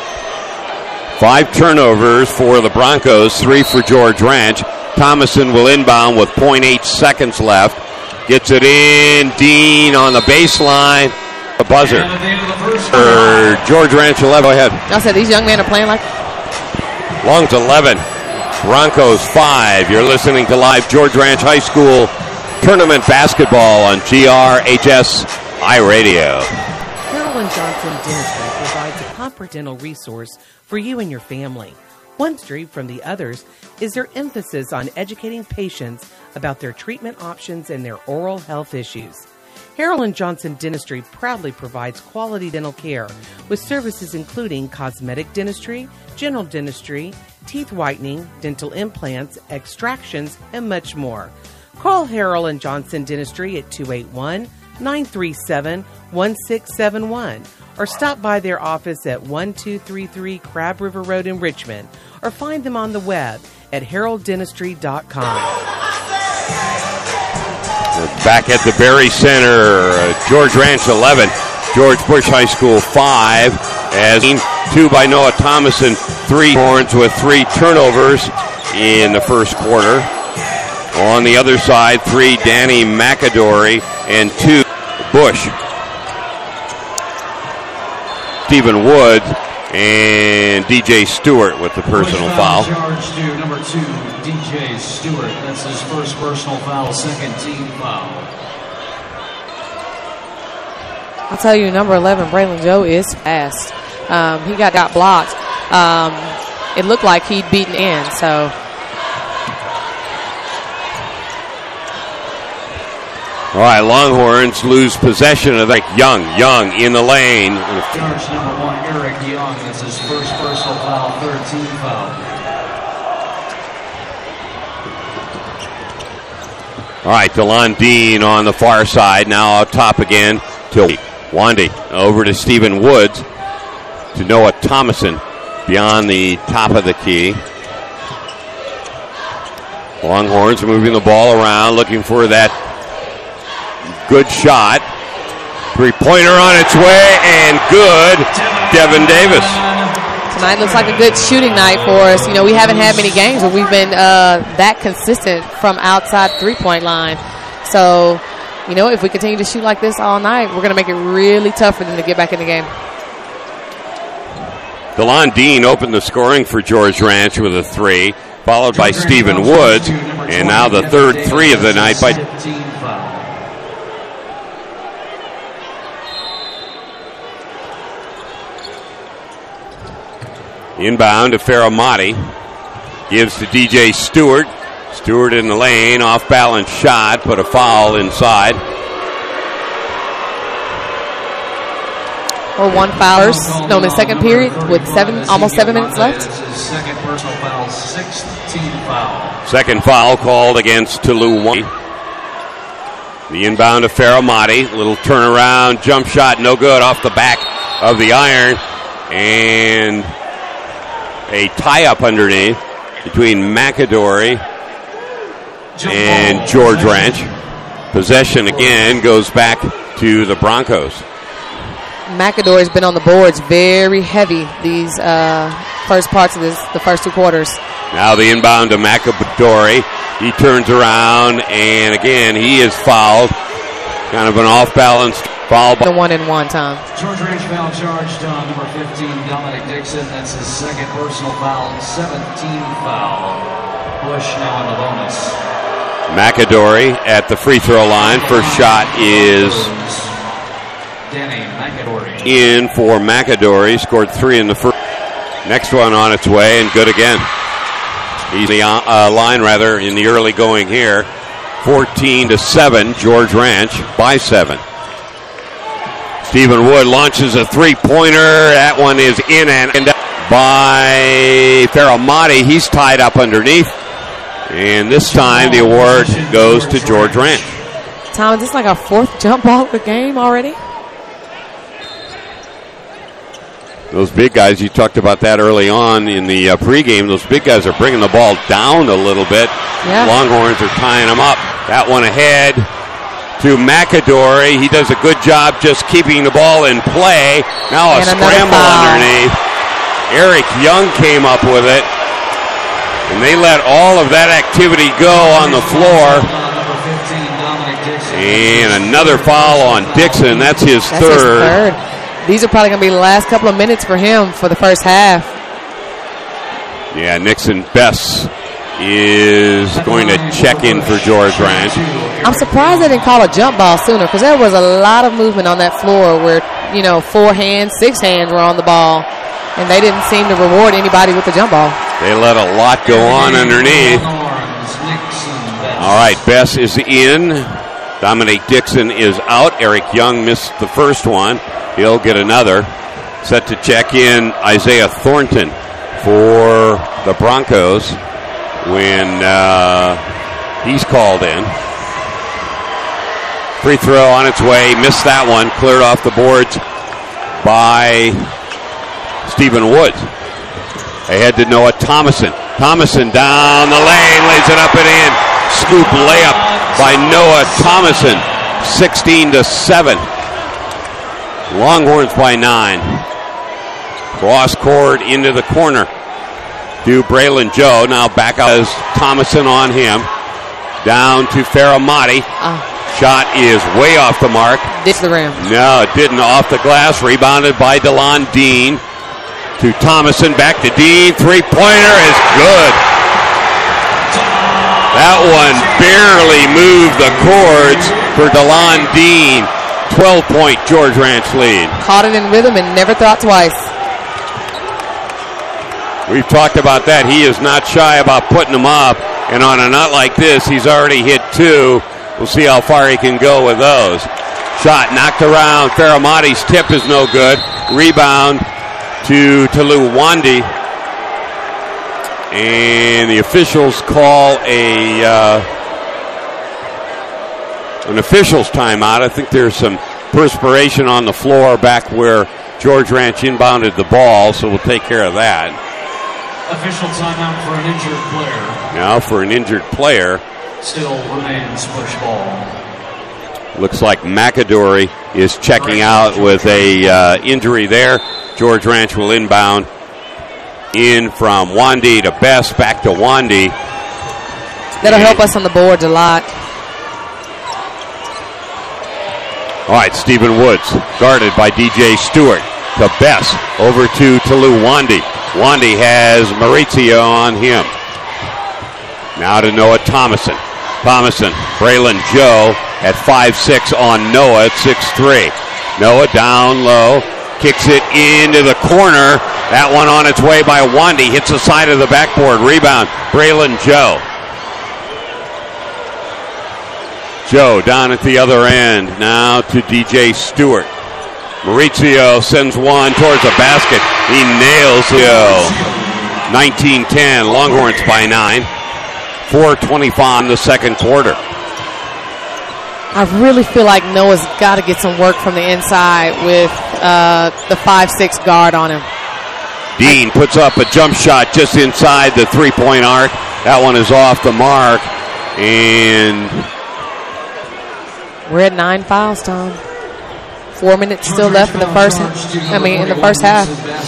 5 turnovers for the Broncos, 3 for George Ranch. Thomason will inbound with 0.8 seconds left. Gets it in. Dean on the baseline. The buzzer. George Ranch 11. Go ahead. I said these young men are playing like... Long's 11. Broncos 5. You're listening to live George Ranch High School tournament basketball on GRHS iRadio. Carolyn Johnson Dentistry provides a comprehensive resource for you and your family. One street from the others is their emphasis on educating patients about their treatment options and their oral health issues. Harold & Johnson Dentistry proudly provides quality dental care with services including cosmetic dentistry, general dentistry, teeth whitening, dental implants, extractions, and much more. Call Harold & Johnson Dentistry at 281-937-1671 or stop by their office at 1233 Crab River Road in Richmond or find them on the web at heralddentistry.com. Back at the Berry Center, George Ranch 11, George Bush High School 5, as 2 by Noah Thomason, 3 Horns with 3 turnovers in the first quarter. On the other side, 3 Danny McAdory and 2 Bush. Stephen Wood and DJ Stewart with the personal foul. Charge to number 2, DJ Stewart. That's his first personal foul, second team foul. I'll tell you, number 11, Braylon Joe, is fast. He got blocked. It looked like he'd beaten in, so. All right, Longhorns lose possession of Young in the lane. Charge number 1, Eric Young. That's his first personal foul, third team foul. All right, DeLon Dean on the far side. Now out top again to Wandy. Over to Stephen Woods. To Noah Thomason beyond the top of the key. Longhorns moving the ball around, looking for that good shot. 3-pointer on its way, and good. Devin Davis. Tonight looks like a good shooting night for us. You know, we haven't had many games where we've been that consistent from outside 3-point line. So, you know, if we continue to shoot like this all night, we're going to make it really tough for them to get back in the game. DeLon Dean opened the scoring for George Ranch with a 3, followed by Stephen Woods, and now the third 3 of the night by inbound to Faramati. Gives to DJ Stewart. Stewart in the lane, off balance shot, put a foul inside. Or 1 foul in the second period with almost 7 minutes left. Second personal foul, 6th team foul. Second foul called against Tulu. The inbound to Faramati. Little turnaround, jump shot, no good, off the back of the iron. And a tie-up underneath between McAdory and George Ranch. Possession again goes back to the Broncos. McAdory's been on the boards very heavy these first parts of the first 2 quarters. Now the inbound to McAdory. He turns around, and again, he is fouled. Kind of an off-balance foul. The 1-and-1, Tom. George Ranch foul charged on number 15, Dominic Dixon. That's his second personal foul, 7th team foul. Bush now on the bonus. McAdory at the free throw line. First shot is in for McAdory. Scored 3 in the first. Next one on its way and good again. He's the line rather in the early going here. 14-7, George Ranch by 7. Stephen Wood launches a three-pointer. That one is in and by Faramati. He's tied up underneath. And this time the award goes to George Ranch. Tom, is this like our 4th jump ball of the game already? Those big guys, you talked about that early on in the pregame. Those big guys are bringing the ball down a little bit. Yeah. Longhorns are tying them up. That one ahead to McAdory. He does a good job just keeping the ball in play. Now a scramble underneath. Eric Young came up with it. And they let all of that activity go on the floor. And another foul on Dixon. That's his third. These are probably going to be the last couple of minutes for him for the first half. Yeah, Nixon Bess is going to check in for George Ranch. I'm surprised they didn't call a jump ball sooner because there was a lot of movement on that floor where, 4 hands, 6 hands were on the ball, and they didn't seem to reward anybody with the jump ball. They let a lot go on underneath. All right, Bess is in. Dominic Dixon is out. Eric Young missed the first one. He'll get another. Set to check in Isaiah Thornton for the Broncos when he's called in. Free throw on its way. Missed that one. Cleared off the boards by Stephen Woods. Ahead to Noah Thomason. Thomason down the lane. Lays it up and in. Scoop layup by Noah Thomason. 16-7. Longhorns by 9. Cross court into the corner to Braylon Joe. Now back up as Thomason on him. Down to Faramati. Shot is way off the mark. Ditched the rim. No, it didn't. Off the glass. Rebounded by DeLon Dean. To Thomason. Back to Dean. Three-pointer is good. That one barely moved the cords for DeLon Dean. 12-point George Ranch lead. Caught it in rhythm and never thought twice. We've talked about that. He is not shy about putting them up. And on a night like this, he's already hit 2. We'll see how far he can go with those. Shot knocked around. Faramati's tip is no good. Rebound to Tolu Wandi. And the officials call an official's timeout. I think there's some perspiration on the floor back where George Ranch inbounded the ball, so we'll take care of that. Official timeout for an injured player. Now for an injured player. Still remains push ball. Looks like McAdory is checking out with a injury there. George Ranch will inbound. In from Wandi to Bess, back to Wandi. That'll help us on the boards a lot. All right, Stephen Woods, guarded by DJ Stewart. To Bess, over to Tolu Wandi. Wandi has Maurizio on him. Now to Noah Thomason. Thomason, Braylon Joe at 5'6" on Noah at 6'3". Noah down low. Kicks it into the corner. That one on its way by Wandi. Hits the side of the backboard. Rebound. Braylon Joe. Joe down at the other end. Now to DJ Stewart. Maurizio sends one towards the basket. He nails Joe. 19-10. Longhorns by 9. 4:25 in the second quarter. I really feel like Noah's got to get some work from the inside with the 5'6" guard on him. Dean puts up a jump shot just inside the three-point arc. That one is off the mark. And we're at 9 fouls, Tom. 4 minutes still left in the first half.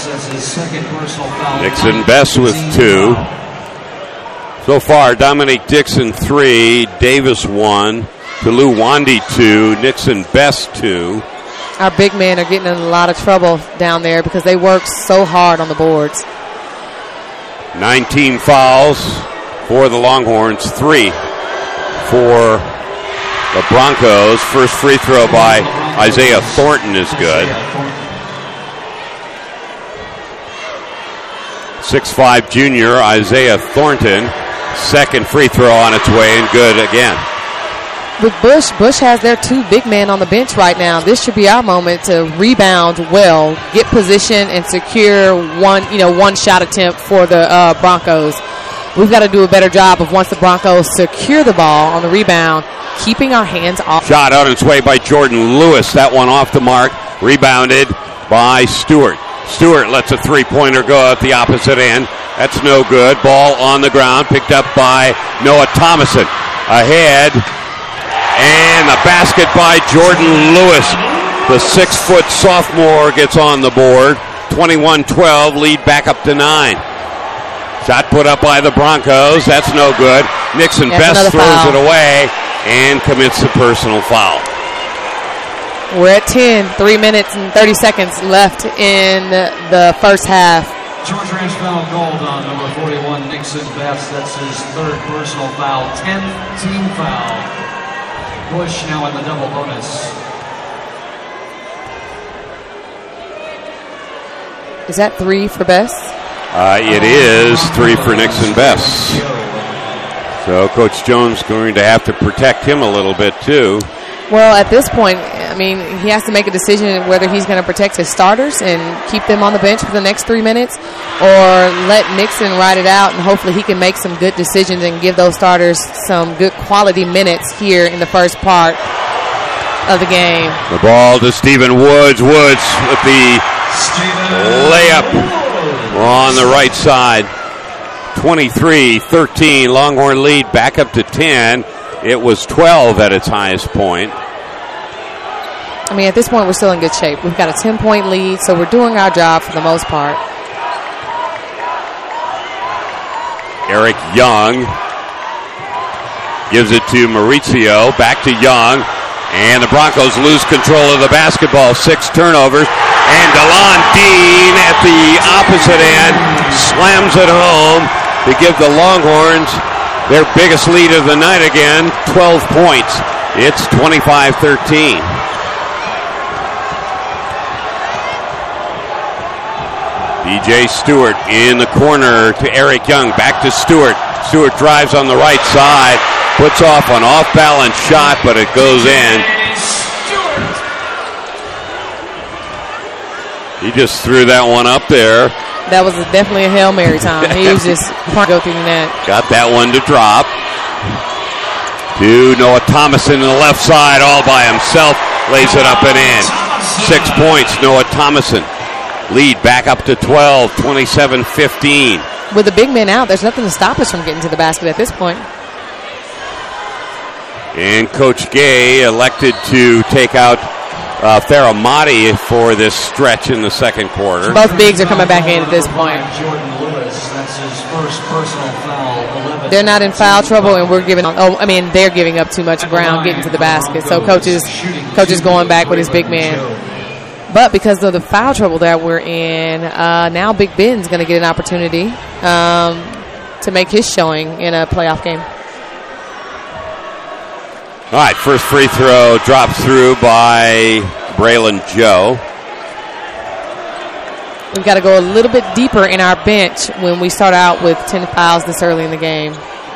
Nixon Bess with 2. So far, Dominic Dixon 3, Davis 1. Tolu Wandi 2, Nixon Bess 2. Our big men are getting in a lot of trouble down there because they work so hard on the boards. 19 fouls for the Longhorns, 3 for the Broncos. First free throw by Isaiah Thornton is good. 6'5" junior Isaiah Thornton. Second free throw on its way and good again. With Bush has their two big men on the bench right now. This should be our moment to rebound well, get position, and secure one shot attempt for the Broncos. We've got to do a better job of once the Broncos secure the ball on the rebound, keeping our hands off. Shot on its way by Jordan Lewis. That one off the mark. Rebounded by Stewart. Stewart lets a three-pointer go at the opposite end. That's no good. Ball on the ground, picked up by Noah Thomason. Ahead, and a basket by Jordan Lewis. The 6-foot sophomore gets on the board. 21-12, lead back up to 9. Shot put up by the Broncos. That's no good. Nixon Best throws it away and commits the personal foul. We're at 10, 3 minutes and 30 seconds left in the first half. George Ranch foul called on number 41, Nixon Best. That's his third personal foul, 10th team foul. Bush now in the double bonus. Is that 3 for Best? It is 3 for Nixon Best. So Coach Jones going to have to protect him a little bit too. Well, at this point, I mean, he has to make a decision whether he's going to protect his starters and keep them on the bench for the next 3 minutes, or let Nixon ride it out, and hopefully he can make some good decisions and give those starters some good quality minutes here in the first part of the game. The ball to Stephen Woods. Woods with the layup on the right side. 23-13, Longhorn lead back up to 10. It was 12 at its highest point. I mean, at this point, we're still in good shape. We've got a 10-point lead, so we're doing our job for the most part. Eric Young gives it to Maurizio. Back to Young. And the Broncos lose control of the basketball. 6 turnovers. And DeLon Dean at the opposite end slams it home to give the Longhorns their biggest lead of the night again, 12 points. It's 25-13. DJ Stewart in the corner to Eric Young. Back to Stewart. Stewart drives on the right side. Puts off an off-balance shot, but it goes in. He just threw that one up there. That was definitely a Hail Mary time. He was just trying to go through the net. Got that one to drop. To Noah Thomason on the left side all by himself. Lays it up and in. 6 points, Noah Thomason. Lead back up to 12, 27-15. With the big men out, there's nothing to stop us from getting to the basket at this point. And Coach Gay elected to take out Faramati for this stretch in the second quarter. Both bigs are coming back in at this point. Jordan Lewis, that's his first personal foul. 11. They're not in foul trouble, and they're giving up too much ground getting to the basket. So coach is going back with his big man. But because of the foul trouble that we're in, now Big Ben's going to get an opportunity to make his showing in a playoff game. All right, first free throw dropped through by Braylon Joe. We've got to go a little bit deeper in our bench when we start out with 10 fouls this early in the game.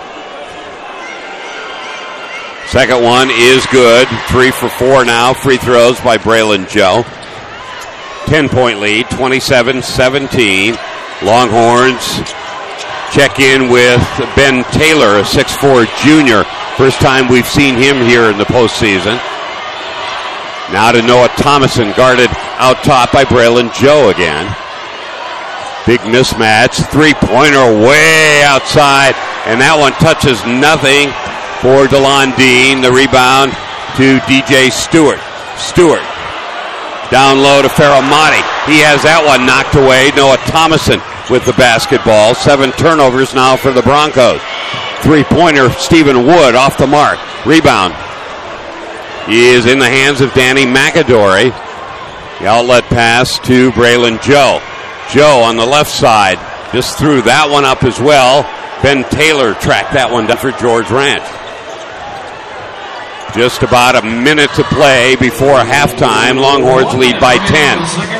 Second one is good. 3 for 4 now. Free throws by Braylon Joe. 10-point lead, 27-17. Longhorns check in with Ben Taylor, a 6'4 junior. First time we've seen him here in the postseason. Now to Noah Thomason, guarded out top by Braylon Joe again. Big mismatch. Three-pointer way outside, and that one touches nothing for DeLon Dean. The rebound to DJ Stewart. Stewart down low to Faramati. He has that one knocked away. Noah Thomason with the basketball. 7 turnovers now for the Broncos. Three-pointer, Stephen Wood off the mark. Rebound. He is in the hands of Danny McAdory. The outlet pass to Braylon Joe. Joe on the left side just threw that one up as well. Ben Taylor tracked that one down for George Ranch. Just about a minute to play before halftime. Longhorns lead by 10.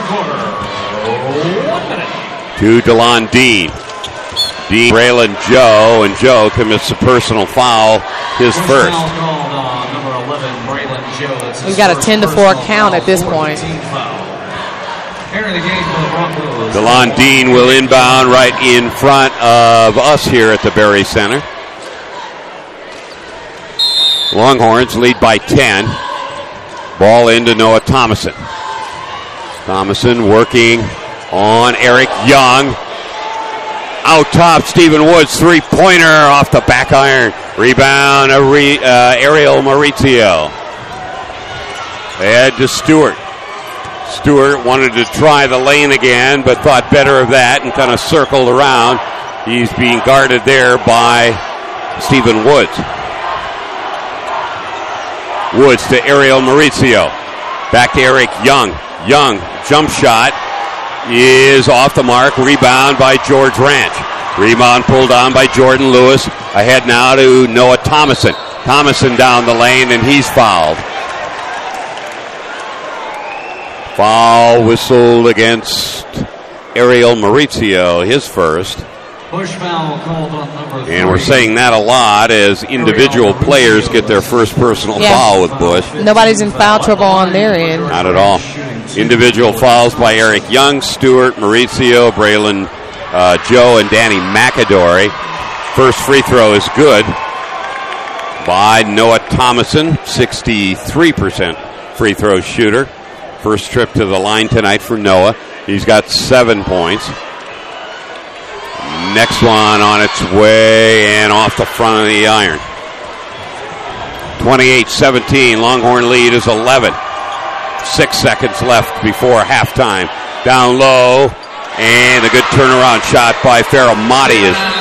To DeLon Dean. Dean, Braylon Joe, and Joe commits a personal foul, his first. We've got a 10-4 count at this point. DeLon Dean will inbound right in front of us here at the Berry Center. Longhorns lead by 10. Ball into Noah Thomason. Thomason working on Eric Young. Out top, Stephen Woods, three-pointer off the back iron. Rebound, Ariel Maurizio. Head to Stewart. Stewart wanted to try the lane again, but thought better of that and kind of circled around. He's being guarded there by Stephen Woods. Woods to Ariel Maurizio. Back to Eric Young. Young, jump shot is off the mark. Rebound by George Ranch. Rebound pulled on by Jordan Lewis. Ahead now to Noah Thomason. Thomason down the lane, and he's fouled. Foul whistled against Ariel Maurizio, his first. Push foul called on number 3. And we're saying that a lot as individual players get their first personal foul with Bush. Nobody's in foul trouble on their end. Not at all. Individual fouls by Eric Young, Stewart, Maurizio, Braylon Joe, and Danny McAdory. First free throw is good by Noah Thomason, 63% free throw shooter. First trip to the line tonight for Noah. He's got 7 points. Next one on its way and off the front of the iron. 28-17. Longhorn lead is 11. 6 seconds left before halftime. Down low, and a good turnaround shot by Faramati.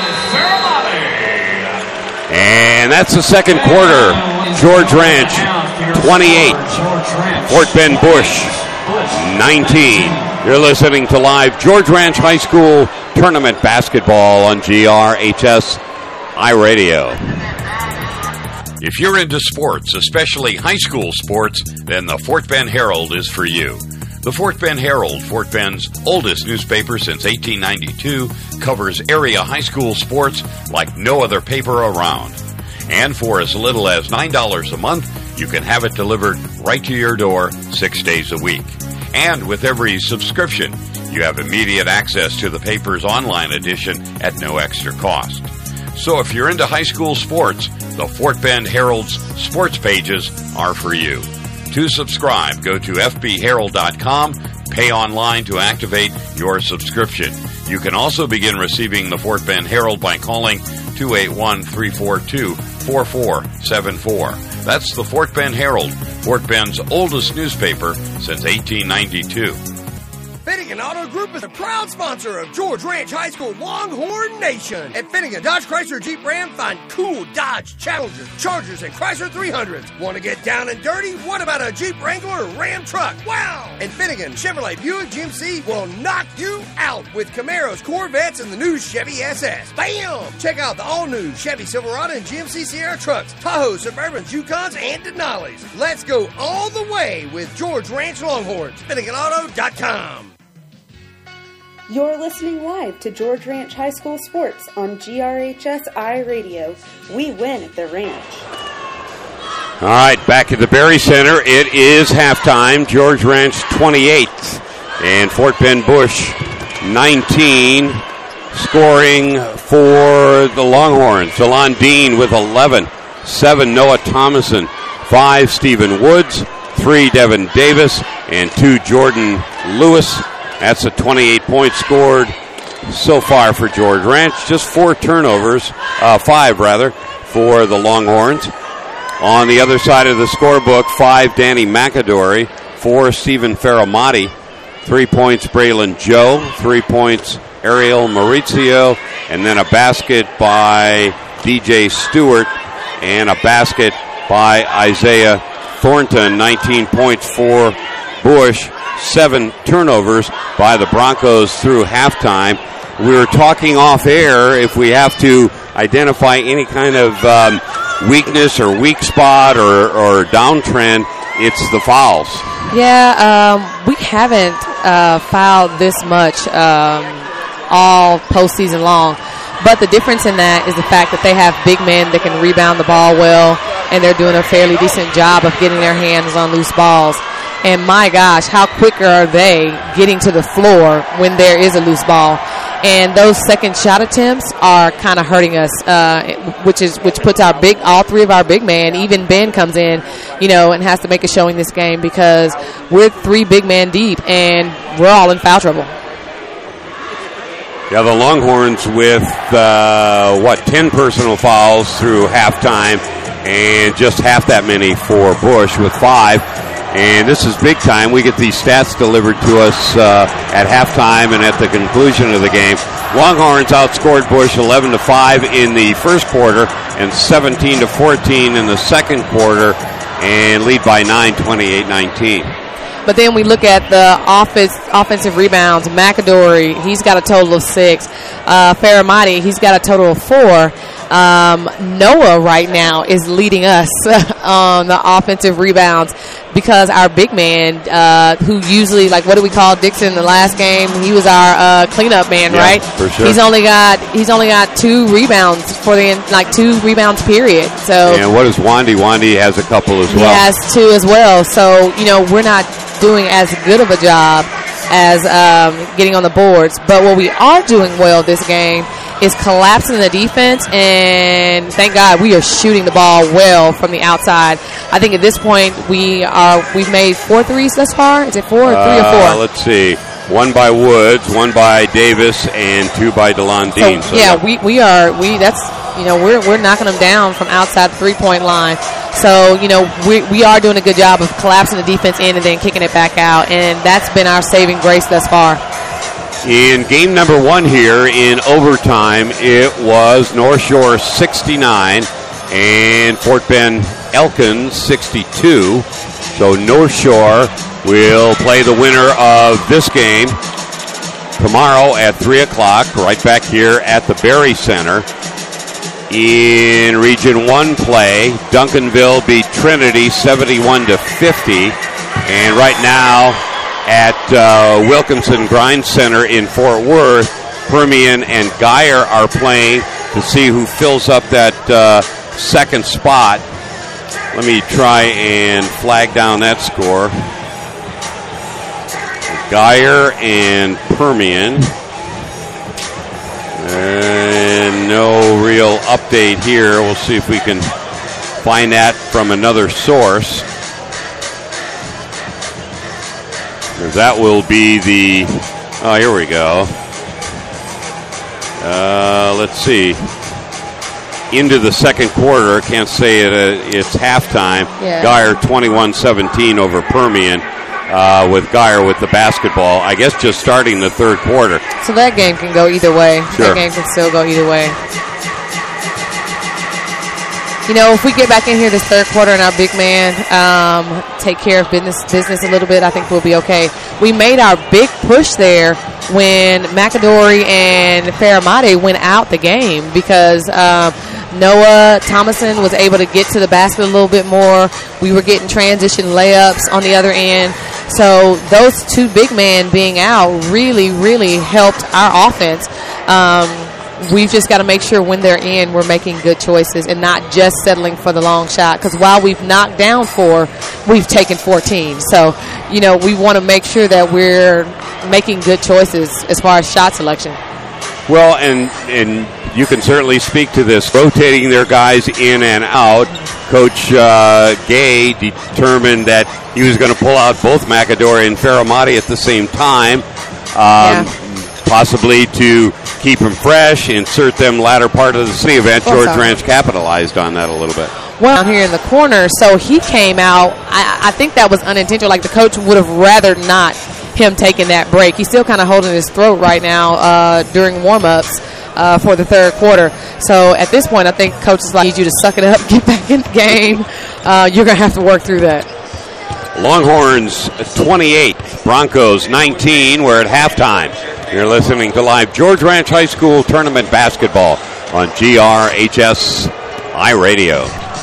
And that's the second quarter. George Ranch, 28. Fort Bend Bush, 19. You're listening to live George Ranch High School Tournament Basketball on GRHS iRadio. If you're into sports, especially high school sports, then the Fort Bend Herald is for you. The Fort Bend Herald, Fort Bend's oldest newspaper since 1892, covers area high school sports like no other paper around. And for as little as $9 a month, you can have it delivered right to your door 6 days a week. And with every subscription, you have immediate access to the paper's online edition at no extra cost. So if you're into high school sports, the Fort Bend Herald's sports pages are for you. To subscribe, go to fbherald.com, pay online to activate your subscription. You can also begin receiving the Fort Bend Herald by calling 281-342-4474. That's the Fort Bend Herald, Fort Bend's oldest newspaper since 1892. Finnegan Auto Group is a proud sponsor of George Ranch High School Longhorn Nation. At Finnegan Dodge Chrysler Jeep Ram, find cool Dodge Challengers, Chargers, and Chrysler 300s. Want to get down and dirty? What about a Jeep Wrangler or Ram truck? Wow! And Finnegan Chevrolet Buick GMC will knock you out with Camaros, Corvettes, and the new Chevy SS. Bam! Check out the all-new Chevy Silverado and GMC Sierra trucks, Tahoe, Suburbans, Yukons, and Denali's. Let's go all the way with George Ranch Longhorns. FinneganAuto.com. You're listening live to George Ranch High School Sports on GRHS iRadio. We win at the ranch. All right, back at the Berry Center. It is halftime. George Ranch 28 and Fort Bend Bush 19. Scoring for the Longhorns. DeLon Dean with 11. 7, Noah Thomason. 5, Stephen Woods. 3, Devin Davis. And 2, Jordan Lewis. That's a 28 points scored so far for George Ranch. Just 4 turnovers, 5 rather, for the Longhorns. On the other side of the scorebook, 5, Danny McAdory. 4, Stephen Faramati. 3 points, Braylon Joe. 3 points, Ariel Maurizio. And then a basket by DJ Stewart. And a basket by Isaiah Thornton. 19 points for Bush. 7 turnovers by the Broncos through halftime. We were talking off air if we have to identify any kind of weakness or weak spot or downtrend, it's the fouls. Yeah, we haven't fouled this much all postseason long. But the difference in that is the fact that they have big men that can rebound the ball well, and they're doing a fairly decent job of getting their hands on loose balls. And my gosh, how quick are they getting to the floor when there is a loose ball? And those second shot attempts are kind of hurting us, which puts all three of our big men, even Ben comes in, and has to make a showing this game because we're three big men deep and we're all in foul trouble. Yeah, the Longhorns with 10 personal fouls through halftime, and just half that many for Bush with 5. And this is big time. We get these stats delivered to us at halftime and at the conclusion of the game. Longhorns outscored Bush 11-5 in the first quarter and 17-14 in the second quarter, and lead by 9, 28-19. But then we look at the offensive rebounds. McAdory, he's got a total of 6. Faramati, he's got a total of 4. Noah right now is leading us on the offensive rebounds because our big man, who usually, what do we call Dixon the last game? He was our cleanup man, right? For sure. He's only got 2 rebounds for 2 rebounds period. So and what is Wandy? Wandy has a couple as well. He has 2 as well. So we're not doing as good of a job as getting on the boards. But what we are doing well this game is collapsing the defense, and thank God we are shooting the ball well from the outside. I think at this point we've made 4 threes thus far. Is it 4 or 3 or 4? Let's see. 1 by Woods, 1 by Davis, and 2 by DeLon Dean. So we're knocking them down from outside the 3-point line. So, we are doing a good job of collapsing the defense in and then kicking it back out, and that's been our saving grace thus far. In game number 1 here in overtime, it was North Shore 69 and Fort Bend Elkins 62. So North Shore will play the winner of this game tomorrow at 3 o'clock, right back here at the Berry Center. In Region 1 play, Duncanville beat Trinity 71-50. And right now at Wilkinson Grind Center in Fort Worth, Permian and Geyer are playing to see who fills up that second spot. Let me try and flag down that score. Geyer and Permian. And no real update here. We'll see if we can find that from another source. That will be the... Oh, here we go. Let's see. Into the second quarter. Can't say it's halftime. Yeah. Geyer 21-17 over Permian. With Geyer with the basketball. I guess just starting the third quarter. So that game can go either way. Sure. That game can still go either way. If we get back in here this third quarter and our big man take care of business a little bit, I think we'll be okay. We made our big push there when McAdory and Faramati went out the game because Noah Thomason was able to get to the basket a little bit more. We were getting transition layups on the other end. So those 2 big men being out really, really helped our offense. We've just got to make sure when they're in, we're making good choices and not just settling for the long shot. Because while we've knocked down 4, we've taken 14. So, we want to make sure that we're making good choices as far as shot selection. Well, and you can certainly speak to this. Rotating their guys in and out, Coach Gay determined that he was going to pull out both McAdory and Faramati at the same time. Possibly to keep them fresh, insert them latter part of the city event. George Ranch capitalized on that a little bit. Well, down here in the corner, so he came out. I think that was unintentional. The coach would have rather not him taking that break. He's still kind of holding his throat right now during warm-ups for the third quarter. So at this point, I think coach is like, I need you to suck it up, get back in the game. You're going to have to work through that. Longhorns 28, Broncos 19. We're at halftime. You're listening to live George Ranch High School Tournament Basketball on GRHS iRadio.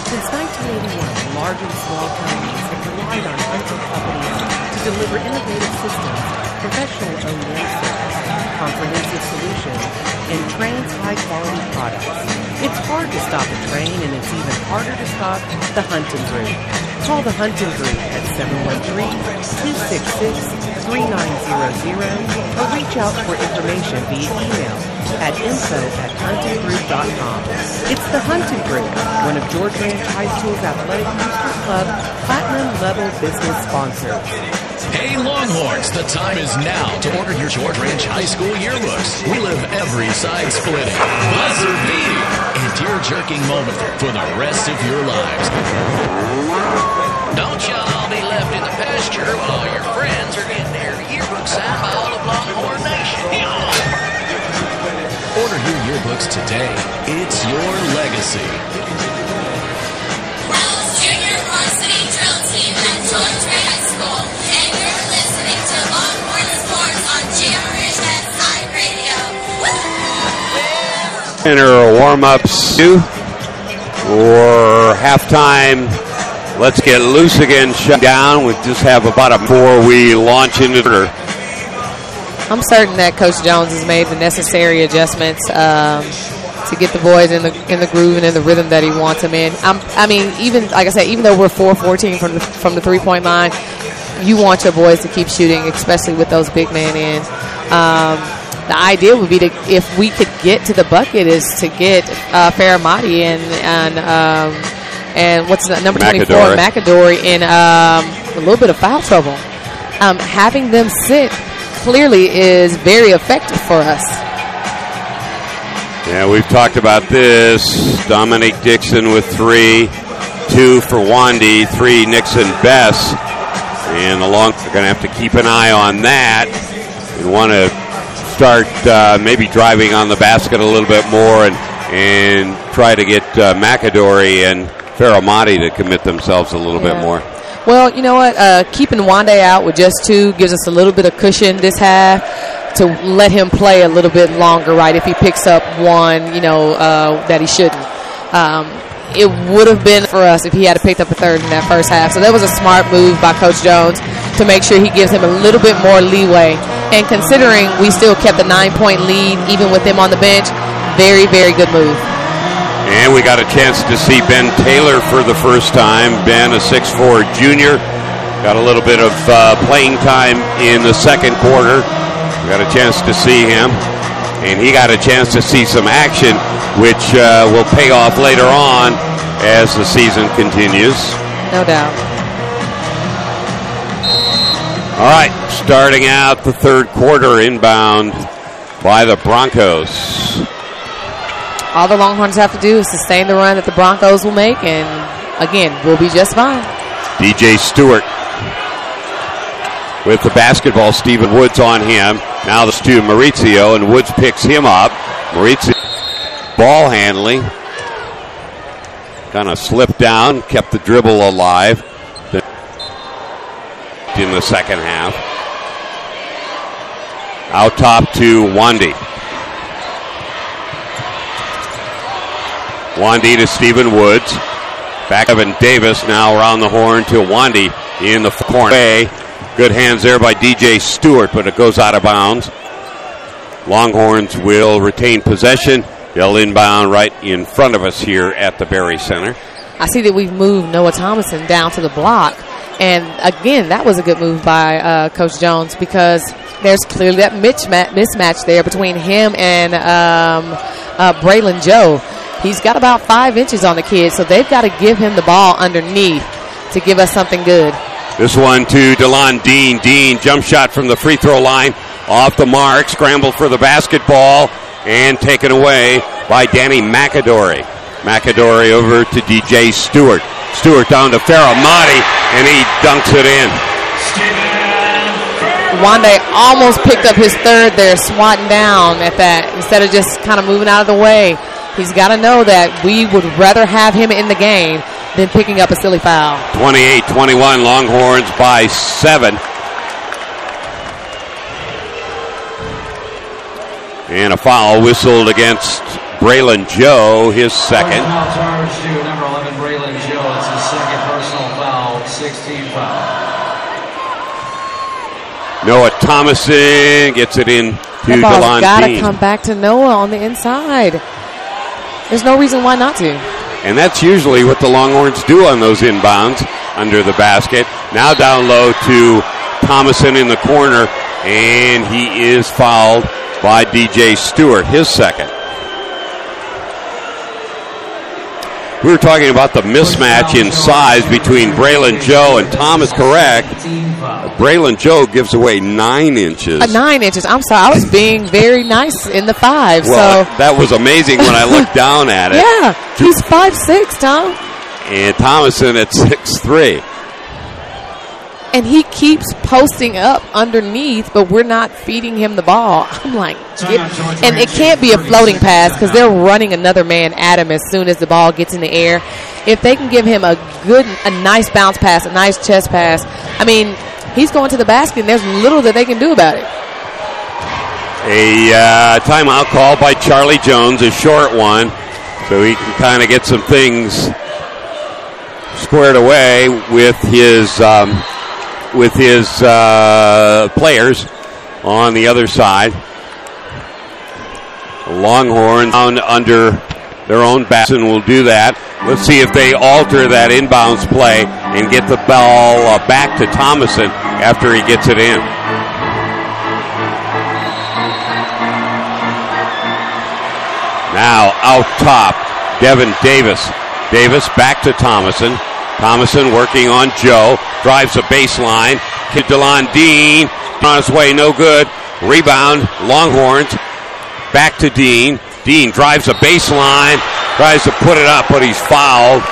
deliver innovative systems, professional OEM service, comprehensive solutions, and trans high-quality products. It's hard to stop a train, and it's even harder to stop the Hunting Group. Call the Hunting Group at 713-266-3900 or reach out for information via email at info@huntinggroup.com. It's the Hunting Group, one of George Ranch High School's Athletic Booster Club Platinum Level Business sponsors. Hey Longhorns, the time is now to order your George Ranch High School yearbooks. Relive every side-splitting, buzzer-beating, and tear-jerking moment for the rest of your lives. Don't y'all be left in the pasture while all your friends are getting their yearbook signed by all of Longhorn Nation. Order your yearbooks today. It's your legacy. Junior varsity drill team at George Ranch High School, and you're listening to Longhorn Sports on GRHSI Radio. Enter warm-ups or halftime. Let's get loose again. Shut down. We just have about before we launch into the. I'm certain that Coach Jones has made the necessary adjustments to get the boys in the groove and in the rhythm that he wants them in. I mean, even like I said, even though we're 4-14 from the 3-point line, you want your boys to keep shooting, especially with those big men in. The idea would be to, if we could get to the bucket, is to get Faramati and what's that, number 24, McAdory, in a little bit of foul trouble. Having them sit clearly is very effective for us. Yeah, we've talked about this. Dominic Dixon with 3, 2 for Wandy, 3 Nixon Bess. And they're going to have to keep an eye on that. We want to start maybe driving on the basket a little bit more and try to get McAdory and Faramati to commit themselves a little bit more. Well, you know what? Keeping Wande out with just 2 gives us a little bit of cushion this half to let him play a little bit longer, right? If he picks up one, that he shouldn't. It would have been for us if he had picked up a third in that first half. So that was a smart move by Coach Jones to make sure he gives him a little bit more leeway. And considering we still kept a 9-point lead, even with him on the bench, very, very good move. And we got a chance to see Ben Taylor for the first time. Ben, a 6'4 junior, got a little bit of playing time in the second quarter. We got a chance to see him, and he got a chance to see some action, which will pay off later on as the season continues. No doubt. All right, starting out the third quarter, inbound by the Broncos. All the Longhorns have to do is sustain the run that the Broncos will make, and again, we'll be just fine. DJ Stewart with the basketball. Stephen Woods on him. Now this to Maurizio, and Woods picks him up. Maurizio ball handling. Kind of slipped down, kept the dribble alive in the second half. Out top to Wandy. Wandy to Stephen Woods. Back up in Davis now around the horn to Wandy in the corner. Good hands there by DJ Stewart, but it goes out of bounds. Longhorns will retain possession. They'll inbound right in front of us here at the Berry Center. I see that we've moved Noah Thomason down to the block. And again, that was a good move by Coach Jones, because there's clearly that mismatch there between him and Braylon Joe. He's got about 5 inches on the kid, so they've got to give him the ball underneath to give us something good. This one to DeLon Dean. Dean, jump shot from the free throw line. Off the mark, scramble for the basketball, and taken away by Danny McAdory. McAdory over to DJ Stewart. Stewart down to Faramati, and he dunks it in. Wande almost picked up his third there, swatting down at that instead of just kind of moving out of the way. He's got to know that we would rather have him in the game than picking up a silly foul. 28-21, Longhorns by 7. And a foul whistled against Braylon Joe, his second. Foul charge to number 11, Braylon Joe. It's his second personal foul, 16 foul. Noah Thomason gets it in to That ball's DeLon got to Dean. come back to Noah on the inside. There's no reason why not to. And that's usually what the Longhorns do on those inbounds under the basket. Now down low to Thomason in the corner, and he is fouled by DJ Stewart, his second. We were talking about the mismatch in size between Braylon Joe and Tom is correct. Braylon Joe gives away 9 inches. 9 inches. I'm sorry. I was being very nice in the 5. Well, so that was amazing when I looked down at it. Yeah, he's 5'6", Tom. And Thomason at 6'3". And he keeps posting up underneath, but we're not feeding him the ball. I'm like, and it can't be a floating pass because they're running another man at him as soon as the ball gets in the air. If they can give him a nice bounce pass, a nice chest pass, I mean, he's going to the basket, and there's little that they can do about it. A timeout called by Charlie Jones, a short one, so he can kind of get some things squared away with his players on the other side. Longhorns down under their own basket will do that. Let's see if they alter that inbounds play and get the ball back to Thomason after he gets it in. Now out top, Devin Davis. Davis back to Thomason. Thomason working on Joe. Drives the baseline. Kid DeLon Dean on his way, no good. Rebound, Longhorns. Back to Dean. Dean drives the baseline. Tries to put it up, but he's fouled.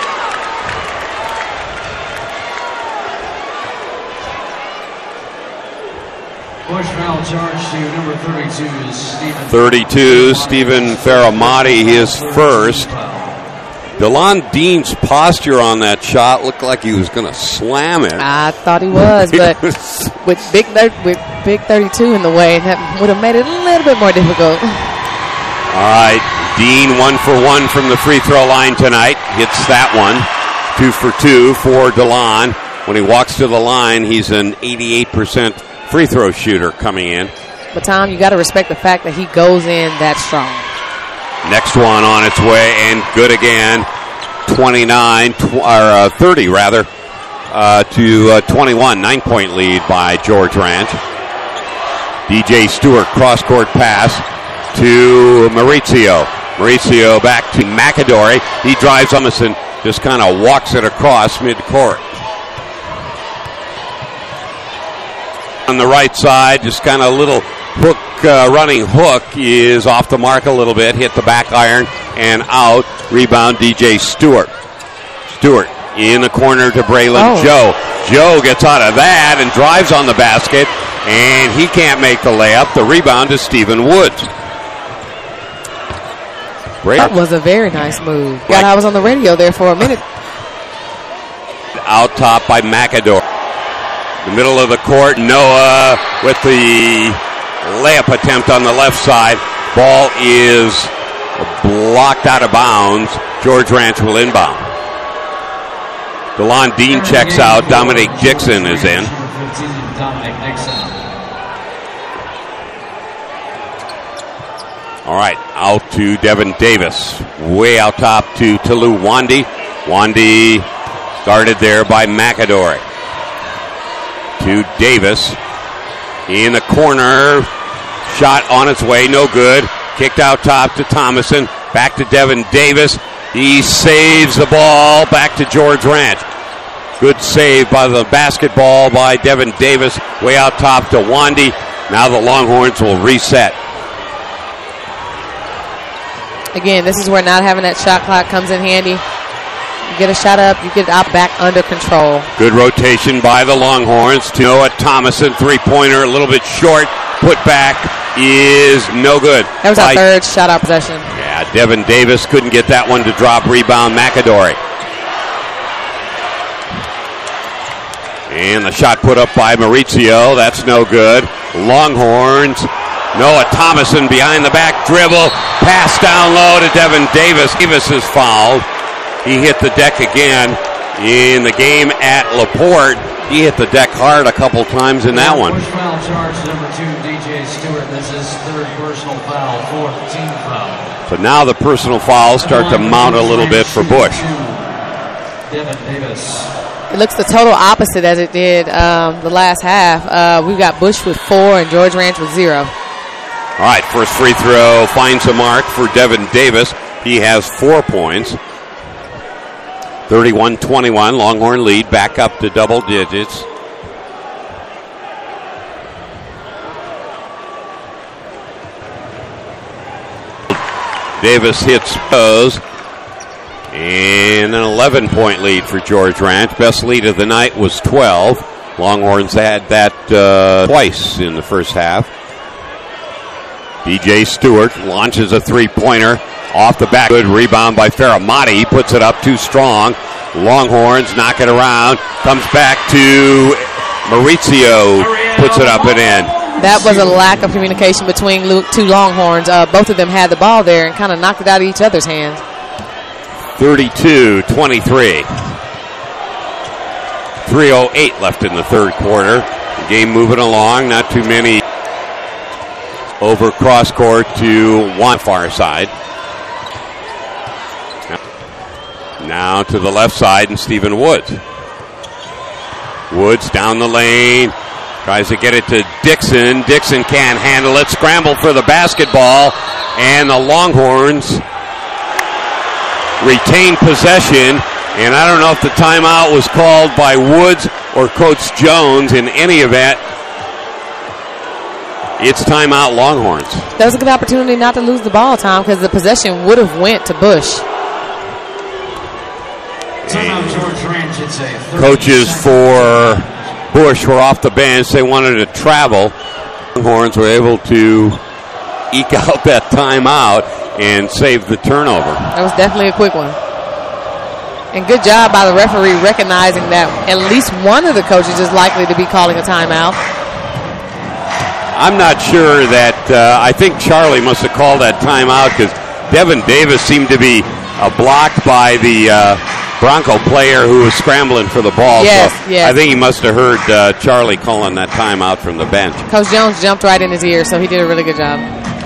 Push foul charge to number 32, Stephen. 32, Stephen Faramati, his first. DeLon Dean's posture on that shot looked like he was going to slam it. I thought he was, but with big 32 in the way, that would have made it a little bit more difficult. All right, Dean 1 for 1 from the free throw line tonight. Hits that one. 2 for 2 for DeLon. When he walks to the line, he's an 88% free throw shooter coming in. But Tom, you got to respect the fact that he goes in that strong. Next one on its way and good again. 30 rather, to 21. 9-point lead by George Ranch. DJ Stewart cross-court pass to Maurizio. Maurizio back to McAdory. He drives Thomason, just kind of walks it across mid-court. On the right side, just kind of a little hook, running hook is off the mark a little bit. Hit the back iron and out. Rebound DJ Stewart. Stewart in the corner to Braylon Joe. Joe gets out of that and drives on the basket, and he can't make the layup. The rebound is Stephen Woods. That was a very nice move. God, I was on the radio there for a minute. Out top by McAdory. The middle of the court, Noah with the layup attempt on the left side. Ball is blocked out of bounds. George Ranch will inbound. DeLon Dean checks out. Dominic Dixon is in. All right, out to Devin Davis. Way out top to Tolu Wandi. Wandi guarded there by McAdory. To Davis. In the corner. Shot on its way, no good. Kicked out top to Thomason. Back to Devin Davis. He saves the ball. Back to George Ranch. Good save by the basketball by Devin Davis. Way out top to Wandi. Now the Longhorns will reset. Again, this is where not having that shot clock comes in handy. You get a shot up, you get it out back under control. Good rotation by the Longhorns. To Noah Thomason, three-pointer, a little bit short. Put back is no good. That was our third shot out possession. Yeah, Devin Davis couldn't get that one to drop. Rebound, McAdory. And the shot put up by Maurizio. That's no good. Longhorns. Noah Thomason behind the back dribble. Pass down low to Devin Davis. Davis is fouled. He hit the deck again in the game at LaPorte. He hit the deck hard a couple times in that one. Push foul charge number 2, DJ Stewart. This is third personal foul, fourth team foul. So now the personal fouls start to mount a little bit for Bush. Devin Davis. It looks the total opposite as it did the last half. We've got Bush with 4 and George Ranch with 0. All right, first free throw finds a mark for Devin Davis. He has 4 points. 31-21, Longhorn lead, back up to double digits. Davis hits pose. And an 11-point lead for George Ranch. Best lead of the night was 12. Longhorns had that twice in the first half. DJ Stewart launches a three-pointer off the back. Good rebound by Faramati. He puts it up too strong. Longhorns knock it around. Comes back to Maurizio. Puts it up and in. That was a lack of communication between two Longhorns. Both of them had the ball there and kind of knocked it out of each other's hands. 32-23. 3:08 left in the third quarter. The game moving along. Not too many over cross court to one far side. Now to the left side and Stephen Woods. Woods down the lane. Tries to get it to Dixon. Dixon can't handle it. Scramble for the basketball. And the Longhorns retain possession. And I don't know if the timeout was called by Woods or Coach Jones. In any event, it's timeout Longhorns. That was a good opportunity not to lose the ball, Tom, because the possession would have went to Bush. Coaches for Bush were off the bench. They wanted to travel. Longhorns were able to eke out that timeout and save the turnover. That was definitely a quick one. And good job by the referee recognizing that at least one of the coaches is likely to be calling a timeout. I'm not sure that, I think Charlie must have called that timeout because Devin Davis seemed to be blocked by the Bronco player who was scrambling for the ball. Yes, so yes. I think he must have heard Charlie calling that timeout from the bench. Coach Jones jumped right in his ear, so he did a really good job.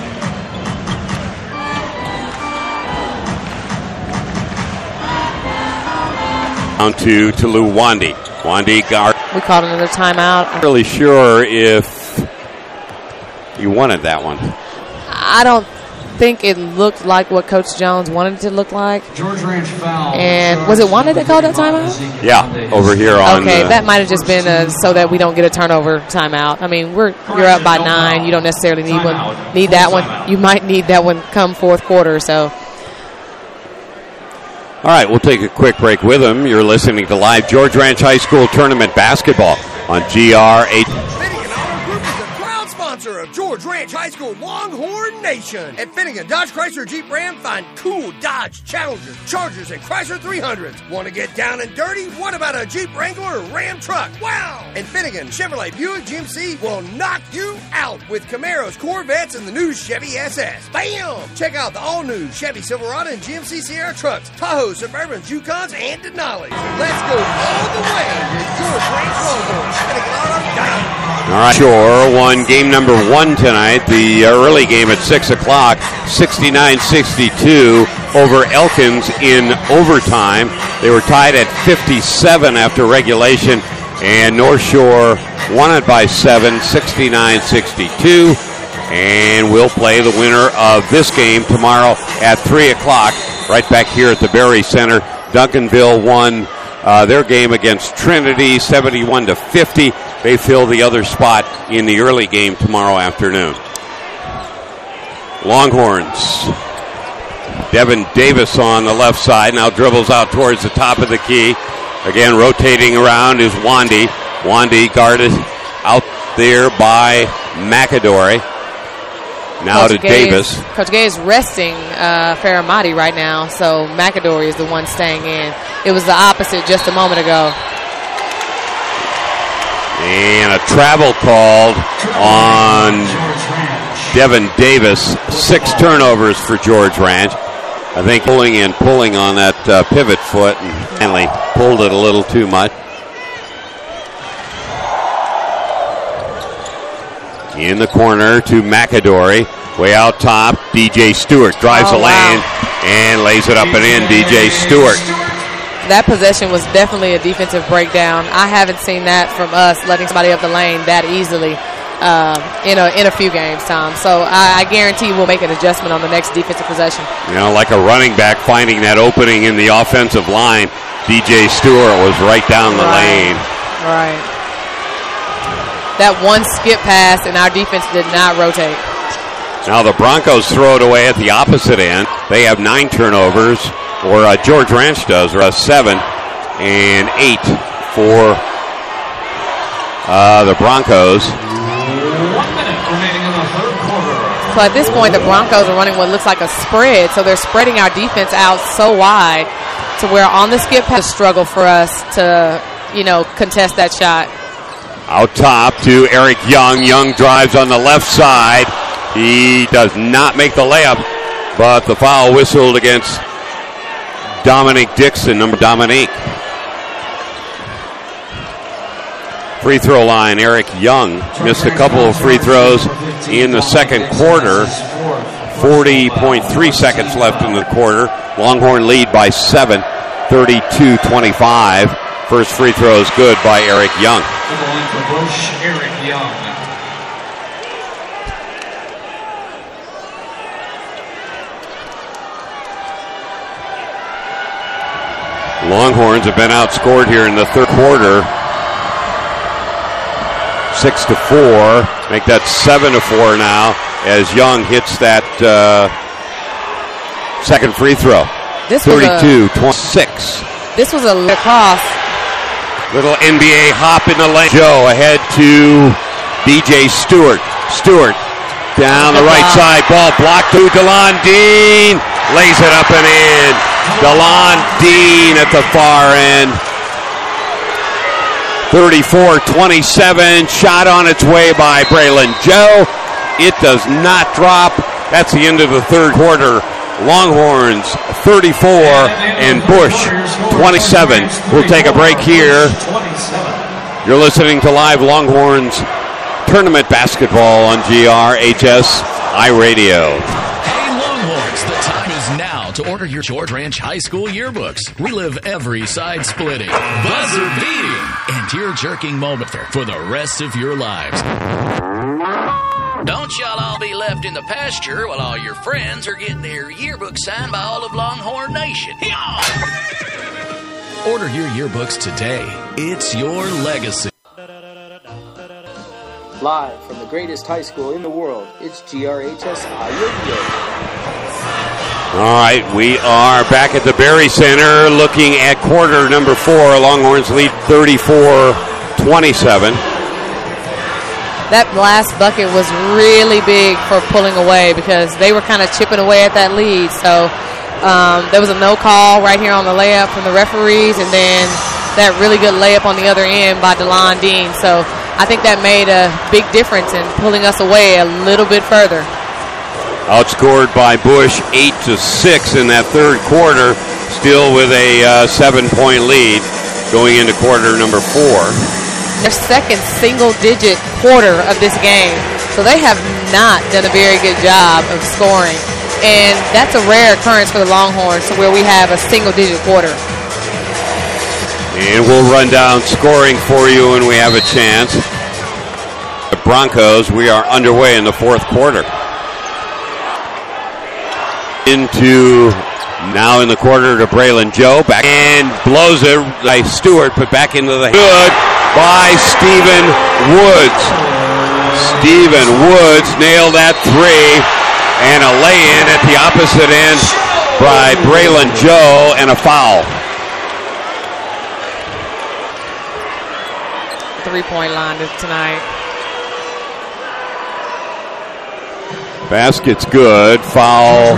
Down to Tulu Wandi. Wandi guard. We called another timeout. I'm not really sure if you wanted that one. I don't think it looked like what Coach Jones wanted it to look like. George Ranch foul. And was it Wanda that called that timeout? Yeah, over here on. Okay, that might have just been so that we don't get a turnover timeout. I mean, you're up by 9. You don't necessarily need that one. You might need that one come fourth quarter. So. All right, we'll take a quick break with him. You're listening to live George Ranch High School Tournament Basketball on GRH. Sponsor of George Ranch High School Longhorn Nation. At Finnegan Dodge Chrysler Jeep Ram, find cool Dodge Challengers, Chargers, and Chrysler 300s. Want to get down and dirty? What about a Jeep Wrangler or Ram truck? Wow! And Finnegan Chevrolet Buick GMC will knock you out with Camaros, Corvettes, and the new Chevy SS. Bam! Check out the all-new Chevy Silverado and GMC Sierra trucks, Tahoe, Suburbans, Yukons, and Denali's. Let's go all the way to George Ranch Longhorns. Finnegan Auto Dynamo. All right, Shore won game number 1 tonight. The early game at 6 o'clock, 69-62 over Elkins in overtime. They were tied at 57 after regulation, and North Shore won it by 7, 69-62. And we'll play the winner of this game tomorrow at 3 o'clock, right back here at the Berry Center. Duncanville won their game against Trinity 71-50. They fill the other spot in the early game tomorrow afternoon. Longhorns. Devin Davis on the left side. Now dribbles out towards the top of the key. Again, rotating around is Wandi. Wandi guarded out there by McAdory. Now Coach to Davis. Coach Gay is resting Faramati right now, so McAdory is the one staying in. It was the opposite just a moment ago. And a travel called on Devin Davis. 6 turnovers for George Ranch. I think pulling on that pivot foot and finally pulled it a little too much. In the corner to McAdory. Way out top, DJ Stewart drives the lane and lays it up and in. DJ Stewart. That possession was definitely a defensive breakdown. I haven't seen that from us, letting somebody up the lane that easily in a few games, Tom. So I guarantee we'll make an adjustment on the next defensive possession. You know, like a running back finding that opening in the offensive line, DJ Stewart was right down the lane. Right. That one skip pass, and our defense did not rotate. Now the Broncos throw it away at the opposite end. They have 9 turnovers, or George Ranch does, or 7 and 8 for the Broncos. 1 minute remaining in the third quarter. So at this point, the Broncos are running what looks like a spread, so they're spreading our defense out so wide to where on the skip pass, struggle for us to, contest that shot. Out top to Eric Young. Young drives on the left side. He does not make the layup, but the foul whistled against Dominique Dixon, number Dominique. Free throw line, Eric Young missed a couple of free throws in the second quarter. 40.3 seconds left in the quarter. Longhorn lead by 7, 32-25. First free throw is good by Eric Young. Eric Young. Longhorns have been outscored here in the third quarter. 6-4. Make that 7-4 now as Young hits that second free throw. 32-26. This was a cross. Little NBA hop in the lane. Joe ahead to DJ Stewart. Stewart down the right side. Ball blocked to DeLon Dean. Lays it up and in. DeLon Dean at the far end. 34-27. Shot on its way by Braylon Joe. It does not drop. That's the end of the third quarter. Longhorns 34 and Bush 27. We'll take a break here. You're listening to live Longhorns tournament basketball on GRHS iRadio. Hey Longhorns, the time is now to order your George Ranch High School yearbooks. Relive every side splitting, buzzer beating, and tear-jerking moment for the rest of your lives. Don't y'all all be left in the pasture while all your friends are getting their yearbook signed by all of Longhorn Nation. Order your yearbooks today. It's your legacy. Live from the greatest high school in the world, it's GRHS iRadio. All right, we are back at the Berry Center looking at quarter number 4. Longhorns lead 34-27. That last bucket was really big for pulling away because they were kind of chipping away at that lead. So there was a no call right here on the layup from the referees, and then that really good layup on the other end by DeLon Dean. So I think that made a big difference in pulling us away a little bit further. Outscored by Bush 8-6 in that third quarter, still with a 7-point lead going into quarter number 4. Their second single-digit quarter of this game. So they have not done a very good job of scoring. And that's a rare occurrence for the Longhorns to where we have a single-digit quarter. And we'll run down scoring for you when we have a chance. The Broncos, we are underway in the fourth quarter. Now in the quarter to Braylon Joe. Back and blows it by Stewart, but back into the good by Stephen Woods. Stephen Woods nailed that 3, and a lay-in at the opposite end by Braylon Joe, and a foul. 3-point line tonight. Basket's good. Foul.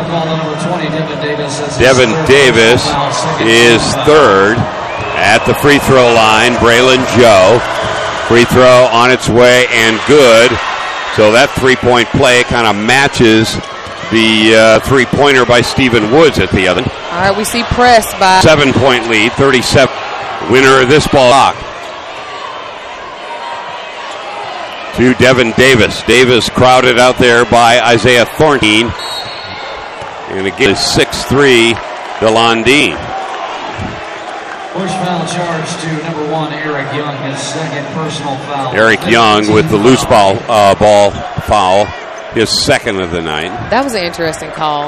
Devin Davis is third at the free throw line. Braylon Joe. Free throw on its way and good. So that 3-point play kind of matches the three-pointer by Stephen Woods at the other. All right, we see press by 7-point lead, 37. Winner of this ball. to Devin Davis. Davis crowded out there by Isaiah Thornton. And again, 6'3", DeLon Dean. Push foul charge to number 1, Eric Young, his second personal foul. Eric Young with the loose ball foul, his second of the night. That was an interesting call.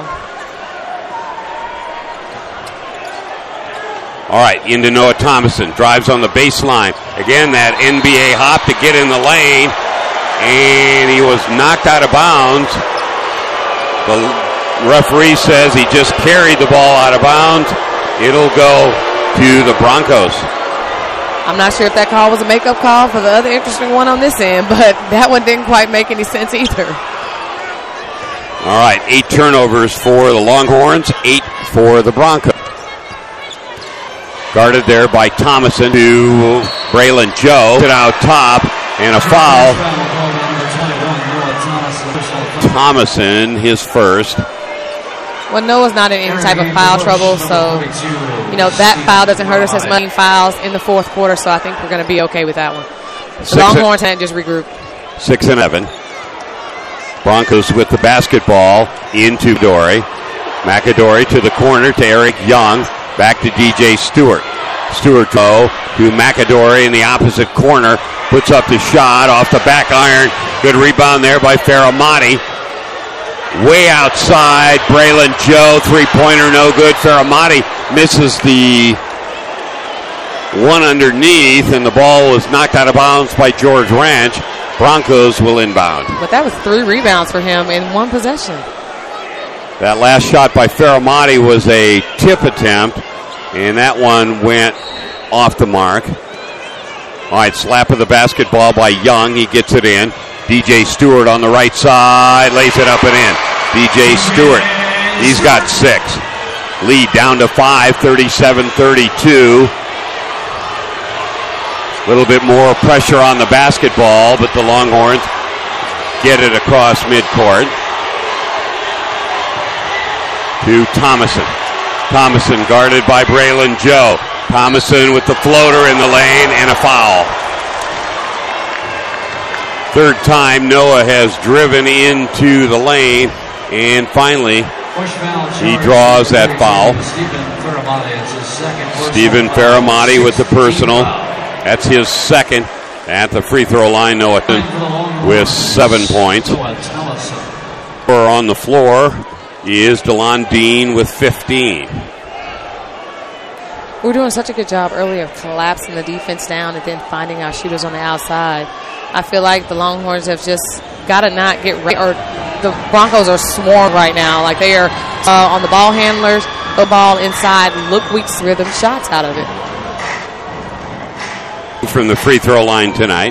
All right, into Noah Thomason. Drives on the baseline. Again, that NBA hop to get in the lane. And he was knocked out of bounds. The referee says he just carried the ball out of bounds. It'll go to the Broncos. I'm not sure if that call was a makeup call for the other interesting one on this end, but that one didn't quite make any sense either. All right, 8 turnovers for the Longhorns, 8 for the Broncos. Guarded there by Thomason to Braylon Joe. Sit out top and a foul. Thomason, his first. Well, Noah's not in any type of foul trouble, so, that foul doesn't hurt us as much. Fouls in the fourth quarter, so I think we're going to be okay with that one. The Longhorns had just regrouped. 6-11. Broncos with the basketball into Dory. McAdory to the corner to Eric Young. Back to DJ Stewart. Stewart to McAdory in the opposite corner. Puts up the shot off the back iron. Good rebound there by Faramati. Way outside. Braylon Joe. Three-pointer no good. Faramati misses the one underneath, and the ball was knocked out of bounds by George Ranch. Broncos will inbound. But that was 3 rebounds for him in one possession. That last shot by Faramati was a tip attempt, and that one went off the mark. All right, slap of the basketball by Young. He gets it in. DJ Stewart on the right side, lays it up and in. DJ Stewart, he's got 6. Lead down to 5, 37-32. A little bit more pressure on the basketball, but the Longhorns get it across midcourt to Thomason. Thomason guarded by Braylon Joe. Thomason with the floater in the lane and a foul. Third time Noah has driven into the lane, and finally he draws that foul. Stephen Faramati with the personal. That's his second at the free throw line. Noah with 7 points. On the floor is DeLon Dean with 15. We're doing such a good job early of collapsing the defense down and then finding our shooters on the outside. I feel like the Longhorns have just got to not get ready, or the Broncos are swarmed right now. Like they are on the ball handlers, the ball inside, look weak rhythm shots out of it. From the free throw line tonight.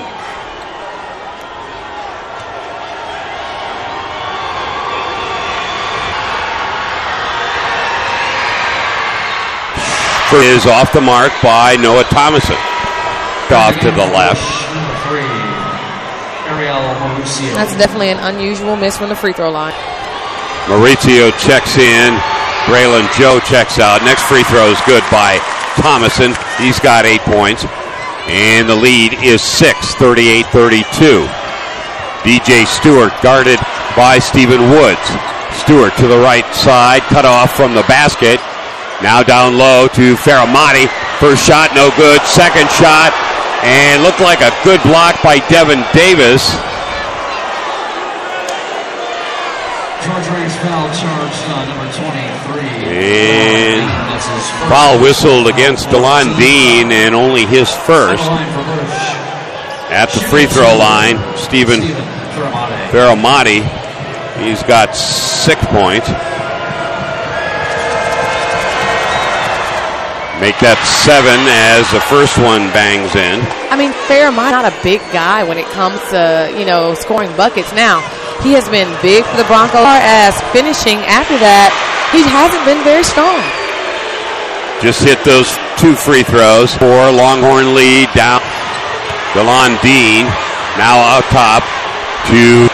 Is off the mark by Noah Thomason. Off to the left. That's definitely an unusual miss from the free throw line. Maurizio checks in. Braylon Joe checks out. Next free throw is good by Thomason. He's got 8 points. And the lead is 6, 38-32. DJ Stewart guarded by Stephen Woods. Stewart to the right side, cut off from the basket. Now down low to Faramati. First shot, no good. Second shot, and looked like a good block by Devin Davis. George Ranch foul charged on number 23. And foul whistled against DeLon Dean, and only his first. At the free throw line, Stephen Faramati. He's got 6 points. Make that 7 as the first one bangs in. I mean, Faramati not a big guy when it comes to, scoring buckets. Now, he has been big for the Broncos. As finishing after that, he hasn't been very strong. Just hit those 2 free throws for Longhorn lead down. DeLon Dean now out top to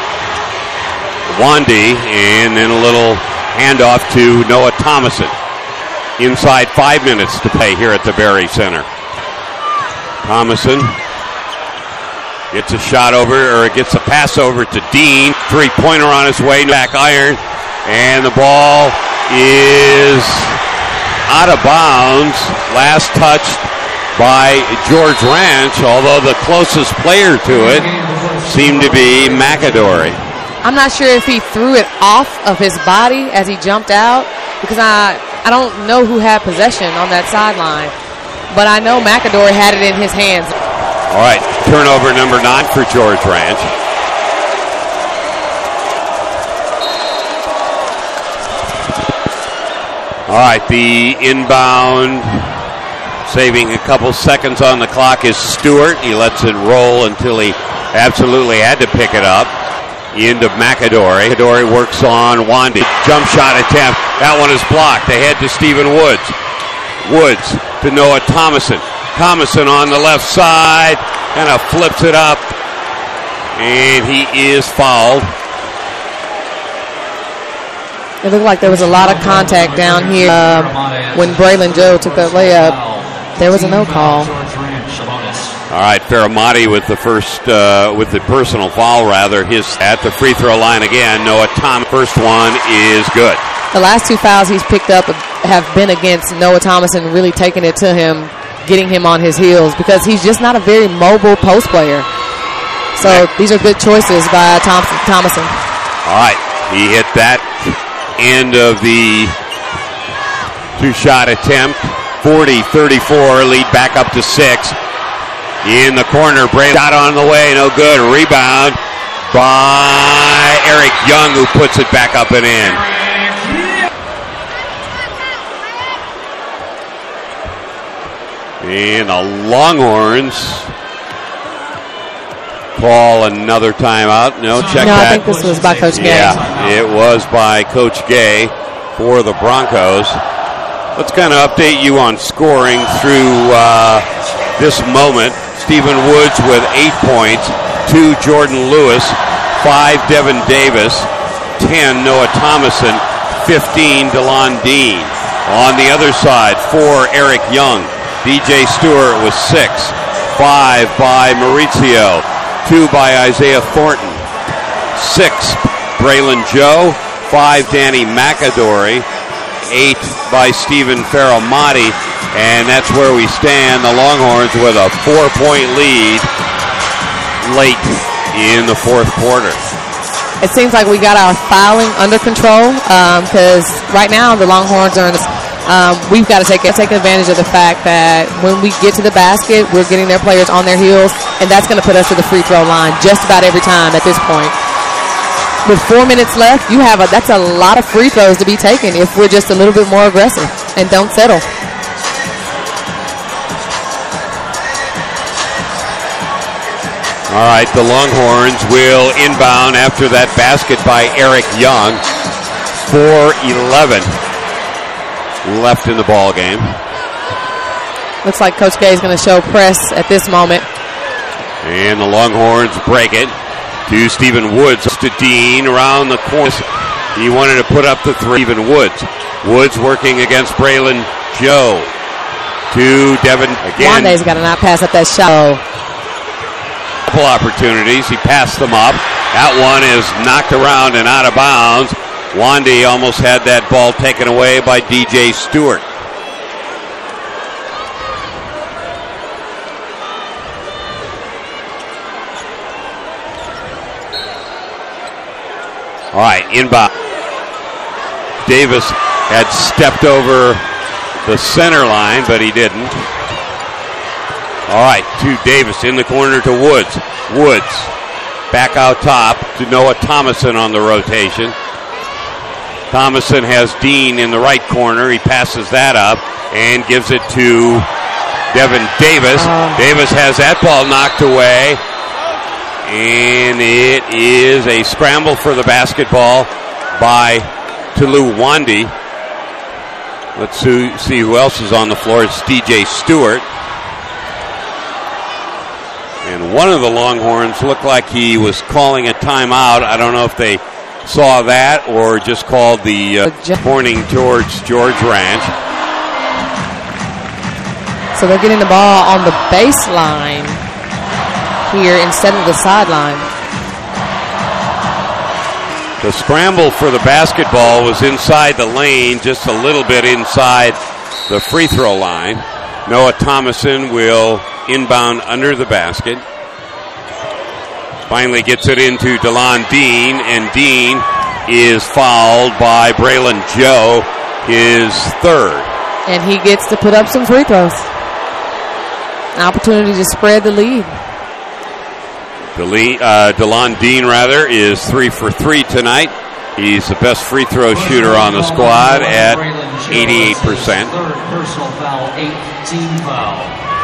Wandy, and then a little handoff to Noah Thomason. Inside 5 minutes to play here at the Berry Center. Thomason Gets a shot over, or gets a pass over to Dean. Three-pointer on his way, back iron. And the ball is out of bounds. Last touched by George Ranch, although the closest player to it seemed to be McAdory. I'm not sure if he threw it off of his body as he jumped out, because I don't know who had possession on that sideline, but I know McAdory had it in his hands. All right, turnover number 9 for George Ranch. All right, the inbound, saving a couple seconds on the clock, is Stewart. He lets it roll until he absolutely had to pick it up. Into McAdory. McAdory works on Wandy. Jump shot attempt. That one is blocked. Ahead to Stephen Woods. Woods to Noah Thomason. Thomason on the left side. Kind of flips it up. And he is fouled. It looked like there was a lot of contact down here when Braylon Joe took that layup. There was a no call. All right, Faramati with the first, with the personal foul, rather. His at the free throw line again. Noah Thomas, first one is good. The last 2 fouls he's picked up have been against Noah Thomason, really taking it to him, getting him on his heels, because he's just not a very mobile post player. So these are good choices by Thomason. All right, he hit that end of the 2-shot attempt. 40-34, lead back up to 6. In the corner, Braylon shot on the way, no good. Rebound by Eric Young, who puts it back up and in. And the Longhorns call another timeout. No, check that. I think this was by Coach Gay. Yeah, it was by Coach Gay for the Broncos. Let's kind of update you on scoring through this moment. Stephen Woods with 8 points, 2 Jordan Lewis, 5 Devin Davis, 10 Noah Thomason, 15 DeLon Dean. On the other side, 4 Eric Young, DJ Stewart with 6, 5 by Maurizio, 2 by Isaiah Thornton, 6 Braylon Joe, 5 Danny McAdory, 8 by Stephen Faramati, and that's where we stand. The Longhorns with a 4-point lead late in the fourth quarter. It seems like we got our fouling under control, because right now the Longhorns are in this, we've got to take advantage of the fact that when we get to the basket, we're getting their players on their heels, and that's going to put us to the free throw line just about every time at this point. With 4 minutes left, that's a lot of free throws to be taken if we're just a little bit more aggressive and don't settle. All right, the Longhorns will inbound after that basket by Eric Young. 4:11 left in the ball game. Looks like Coach Gay is going to show press at this moment. And the Longhorns break it to Stephen Woods. To Dean around the corner. He wanted to put up the 3. Stephen Woods. Woods working against Braylon Joe. To Devin again. Wande's got to not pass up that shot. Couple opportunities. He passed them up. That one is knocked around and out of bounds. Wandy almost had that ball taken away by DJ Stewart. All right, inbound. Davis had stepped over the center line, but he didn't. All right, to Davis in the corner to Woods. Woods back out top to Noah Thomason on the rotation. Thomason has Dean in the right corner. He passes that up and gives it to Devin Davis. Davis has that ball knocked away. And it is a scramble for the basketball by Tulu Wandy. Let's see who else is on the floor. It's DJ Stewart. And one of the Longhorns looked like he was calling a timeout. I don't know if they saw that or just called the pointing towards George Ranch. So they're getting the ball on the baseline. here instead of the sideline. The scramble for the basketball was inside the lane, just a little bit inside the free throw line. Noah Thomason will inbound under the basket. Finally gets it into DeLon Dean, and Dean is fouled by Braylon Joe, his third. And he gets to put up some free throws. An opportunity to spread the lead. DeLon Dean, is 3 for 3 tonight. He's the best free throw shooter on the squad at 88%. Third personal foul, 8th team foul.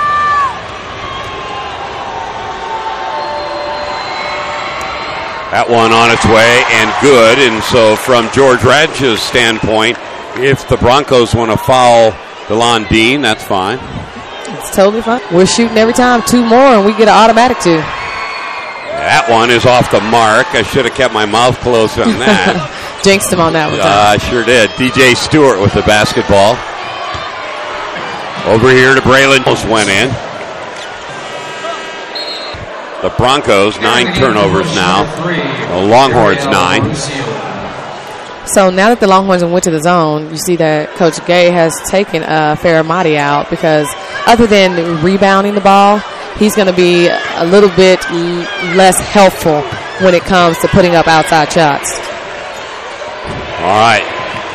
That one on its way and good. And so from George Radsh's standpoint, if the Broncos want to foul DeLon Dean, that's fine. It's totally fine. We're shooting every time 2 more, and we get an automatic 2. That one is off the mark. I should have kept my mouth closed on that. Jinxed him on that one. I sure did. DJ Stewart with the basketball. Over here to Braylon. Went in. The Broncos, 9 turnovers now. The Longhorns, 9. So now that the Longhorns went to the zone, you see that Coach Gay has taken Faramati out because other than rebounding the ball, he's going to be a little bit less helpful when it comes to putting up outside shots. All right.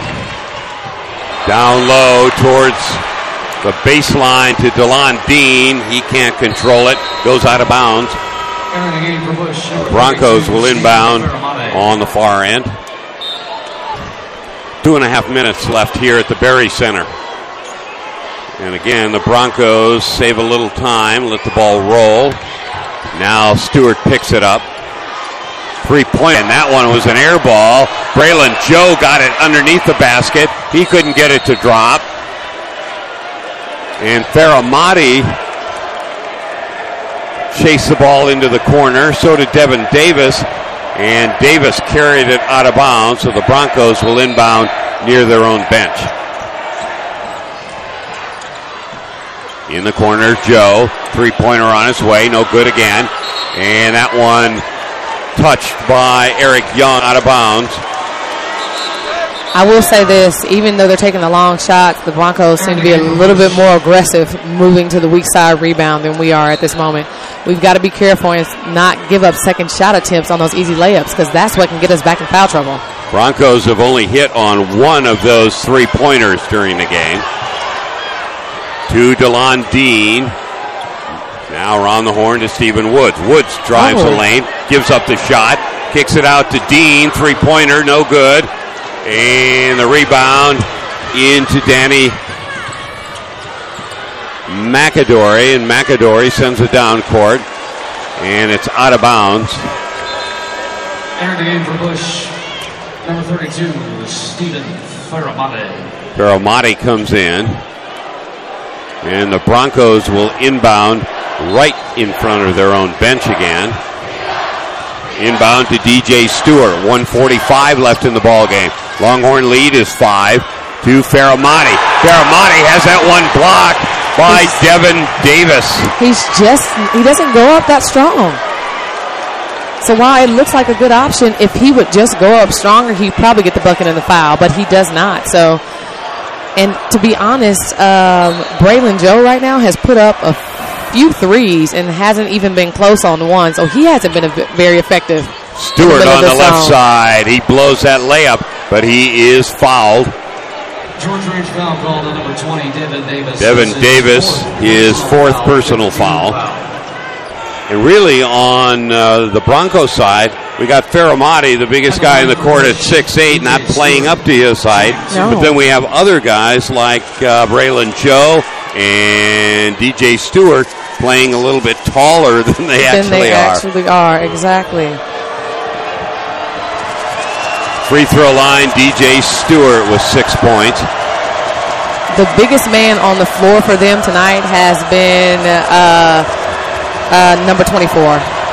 Down low towards the baseline to DeLon Dean. He can't control it. Goes out of bounds. Broncos will inbound on the far end. 2.5 minutes left here at the Berry Center. And again, the Broncos save a little time, let the ball roll. Now Stewart picks it up. 3-point, and that one was an air ball. Braylon Joe got it underneath the basket. He couldn't get it to drop. And Faramati chased the ball into the corner. So did Devin Davis. And Davis carried it out of bounds, so the Broncos will inbound near their own bench. In the corner, Joe. 3-pointer on his way. No good again. And that one touched by Eric Young out of bounds. I will say this, even though they're taking the long shots, the Broncos seem to be a little bit more aggressive moving to the weak side rebound than we are at this moment. We've got to be careful and not give up second shot attempts on those easy layups because that's what can get us back in foul trouble. Broncos have only hit on one of those 3-pointers during the game. To DeLon Dean. Now around the horn to Stephen Woods. Woods drives the lane, gives up the shot, kicks it out to Dean. 3-pointer, no good. And the rebound into Danny McAdory. And McAdory sends it down court. And it's out of bounds. Entering the game for Bush, number 32, Stephen Faramati. Faramati comes in. And the Broncos will inbound right in front of their own bench again. Inbound to DJ Stewart. 1:45 left in the ball game. Longhorn lead is 5 to Faramati. Faramati has that one blocked by Devin Davis. He doesn't go up that strong. So while it looks like a good option, if he would just go up stronger, he'd probably get the bucket and the foul, but he does not. So, and to be honest, Braylon Joe right now has put up a few threes and hasn't even been close on one, so he hasn't been very effective. Stewart on the left side. He blows that layup, but he is fouled. George Range foul called on number 20, Devin Davis. Devin Davis, his fourth personal foul. And really on the Broncos side, we got Faramati, the biggest guy in the court at 6'8", not playing up to his height. No. But then we have other guys like Braylon Joe and DJ Stewart playing a little bit taller than they actually are. Exactly. Free throw line, DJ Stewart with 6 points. The biggest man on the floor for them tonight has been number 24.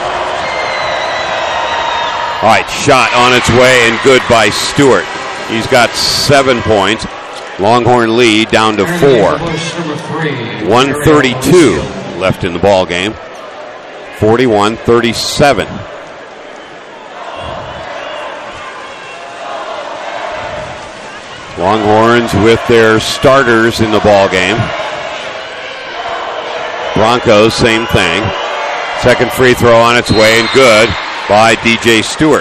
All right, shot on its way and good by Stewart. He's got 7 points. Longhorn lead down to 4. 1:32 left in the ball game. 41-37. Longhorns with their starters in the ball game. Broncos, same thing. Second free throw on its way and good by DJ Stewart.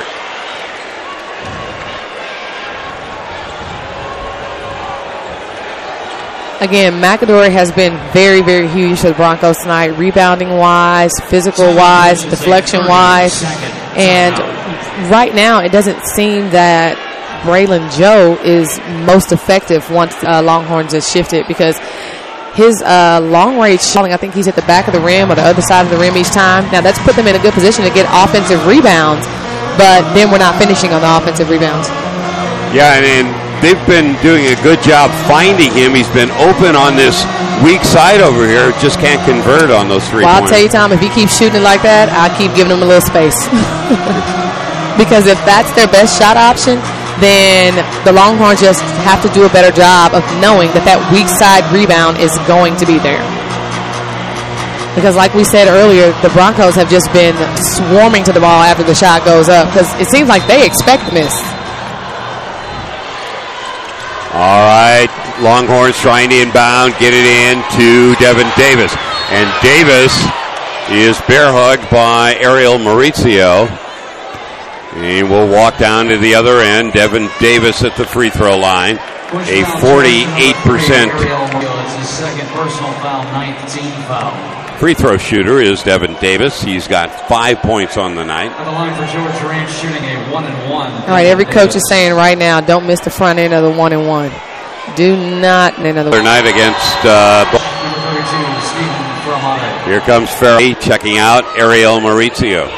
Again, McAdory has been very, very huge for the Broncos tonight, rebounding-wise, physical-wise, deflection-wise. And right now, it doesn't seem that Braylon Joe is most effective once Longhorns has shifted, because his long-range shooting, I think he's at the back of the rim or the other side of the rim each time. Now, that's put them in a good position to get offensive rebounds, but then we're not finishing on the offensive rebounds. Yeah, and they've been doing a good job finding him. He's been open on this weak side over here. Just can't convert on those 3 points. Well, I'll tell you, Tom, if he keeps shooting it like that, I'll keep giving him a little space. Because if that's their best shot option, then the Longhorns just have to do a better job of knowing that that weak side rebound is going to be there. Because like we said earlier, the Broncos have just been swarming to the ball after the shot goes up, because it seems like they expect the miss. All right, Longhorns trying to inbound, get it in to Devin Davis. And Davis is bear hugged by Ariel Maurizio. He will walk down to the other end. Devin Davis at the free throw line. A 48% second personal foul, 19 foul. free throw shooter is Devin Davis. He's got 5 points on the night. On the line for George Ranch, shooting a 1-1. All right, every coach is saying right now, don't miss the front end of the 1-1. Do not. Another night against. Number 32, Stephen Fermate. Here comes Ferry checking out Ariel Maurizio.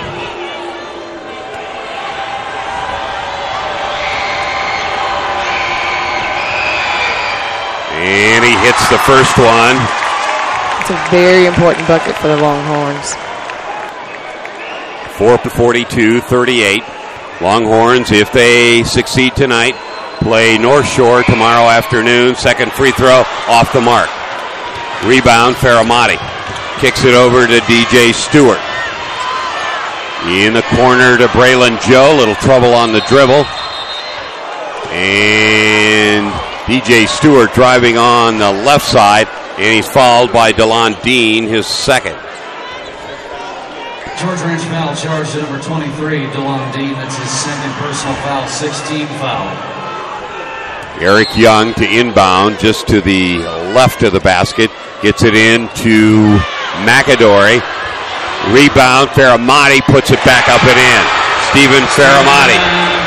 And he hits the first one. It's a very important bucket for the Longhorns. 4:42-38. Longhorns, if they succeed tonight, play North Shore tomorrow afternoon. Second free throw off the mark. Rebound, Faramati. Kicks it over to DJ Stewart. In the corner to Braylon Joe. Little trouble on the dribble. And DJ Stewart driving on the left side. And he's fouled by DeLon Dean, his second. George Ranch foul charge to number 23, DeLon Dean. That's his second personal foul, 16 foul. Eric Young to inbound just to the left of the basket. Gets it in to McAdory. Rebound, Faramati puts it back up and in. Stephen Faramati.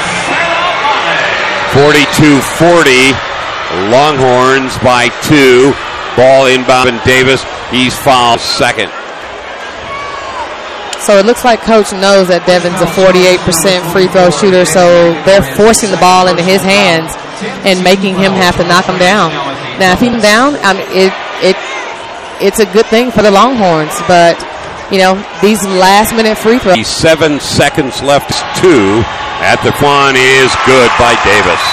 42-40. Longhorns by 2. Ball inbound and Davis. He's fouled second. So it looks like Coach knows that Devin's a 48% free throw shooter, so they're forcing the ball into his hands and making him have to knock him down. Now, if he's down, it's a good thing for the Longhorns, but, you know, these last-minute free throws. 7 seconds left, 2 at the one is good by Davis.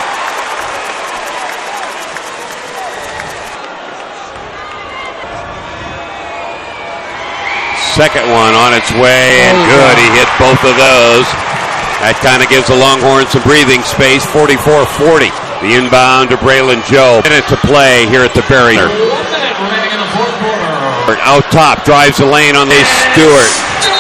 Second one on its way, and good. He hit both of those. That kind of gives the Longhorns some breathing space. 44-40. The inbound to Braylon Joe. Minute to play here at the Berry. Out top, drives the lane on the Stewart.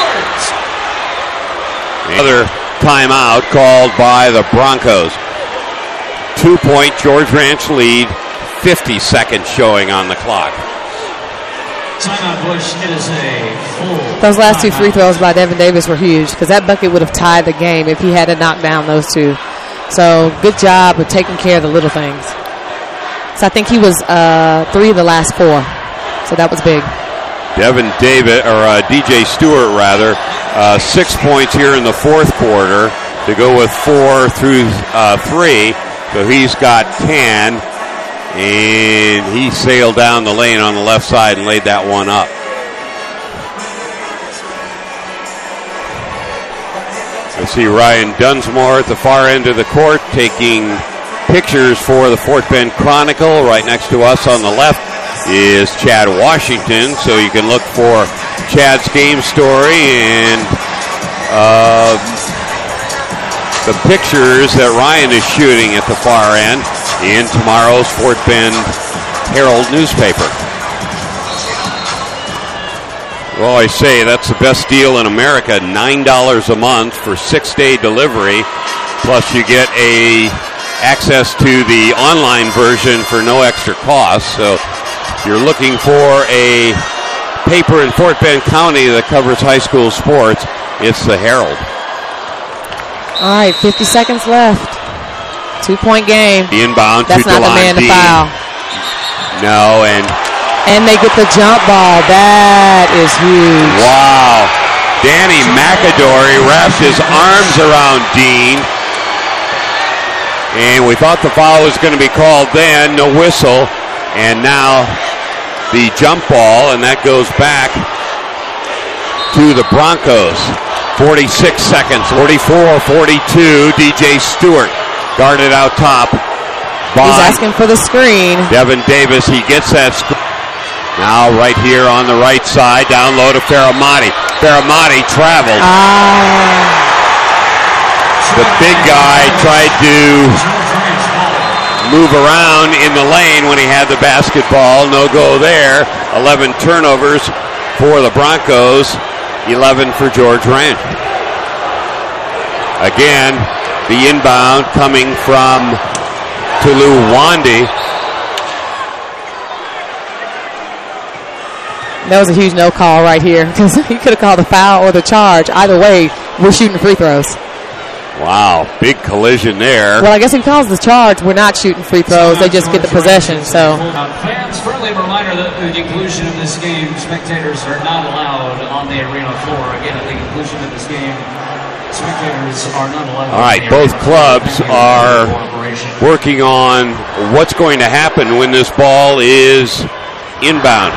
Another timeout called by the Broncos. 2-point George Ranch lead. 50 seconds showing on the clock. Timeout, Bush. It is a full. Those last 2 free throws by Devin Davis were huge, because that bucket would have tied the game if he had to knock down those 2. So good job of taking care of the little things. So I think he was 3 of the last 4. So that was big. Devin Davis, or DJ Stewart rather, 6 points here in the fourth quarter to go with 4 through 3. So he's got 10. And he sailed down the lane on the left side and laid that one up. You'll see Ryan Dunsmore at the far end of the court taking pictures for the Fort Bend Chronicle. Right next to us on the left is Chad Washington, so you can look for Chad's game story and the pictures that Ryan is shooting at the far end in tomorrow's Fort Bend Herald newspaper. Well, I say that's the best deal in America, $9 a month for 6-day delivery, plus you get access to the online version for no extra cost. So if you're looking for a paper in Fort Bend County that covers high school sports, it's the Herald. All right, 50 seconds left. 2-point game. The inbound That's to not the man to foul. No, and they get the jump ball. That is huge. Wow. Danny McAdory wrapped his arms around Dean. And we thought the foul was going to be called then. No whistle. And now the jump ball, and that goes back to the Broncos. 46 seconds, 44-42. DJ Stewart guarded out top. He's asking for the screen. Devin Davis, he gets that screen. Now right here on the right side, down low to Faramati. Faramati traveled. The big guy tried to move around in the lane when he had the basketball. No go there. 11 turnovers for the Broncos. 11 for George Ranch. Again, the inbound coming from Tulu Wandi. That was a huge no call right here because he could have called the foul or the charge. Either way, we're shooting free throws. Wow, big collision there. Well, I guess if he calls the charge, we're not shooting free throws. They just get the possession. So, fans, friendly reminder that at the conclusion of this game, spectators are not allowed on the arena floor. Again, at the conclusion of this game, spectators are not allowed. All right, both clubs are working on what's going to happen when this ball is inbound.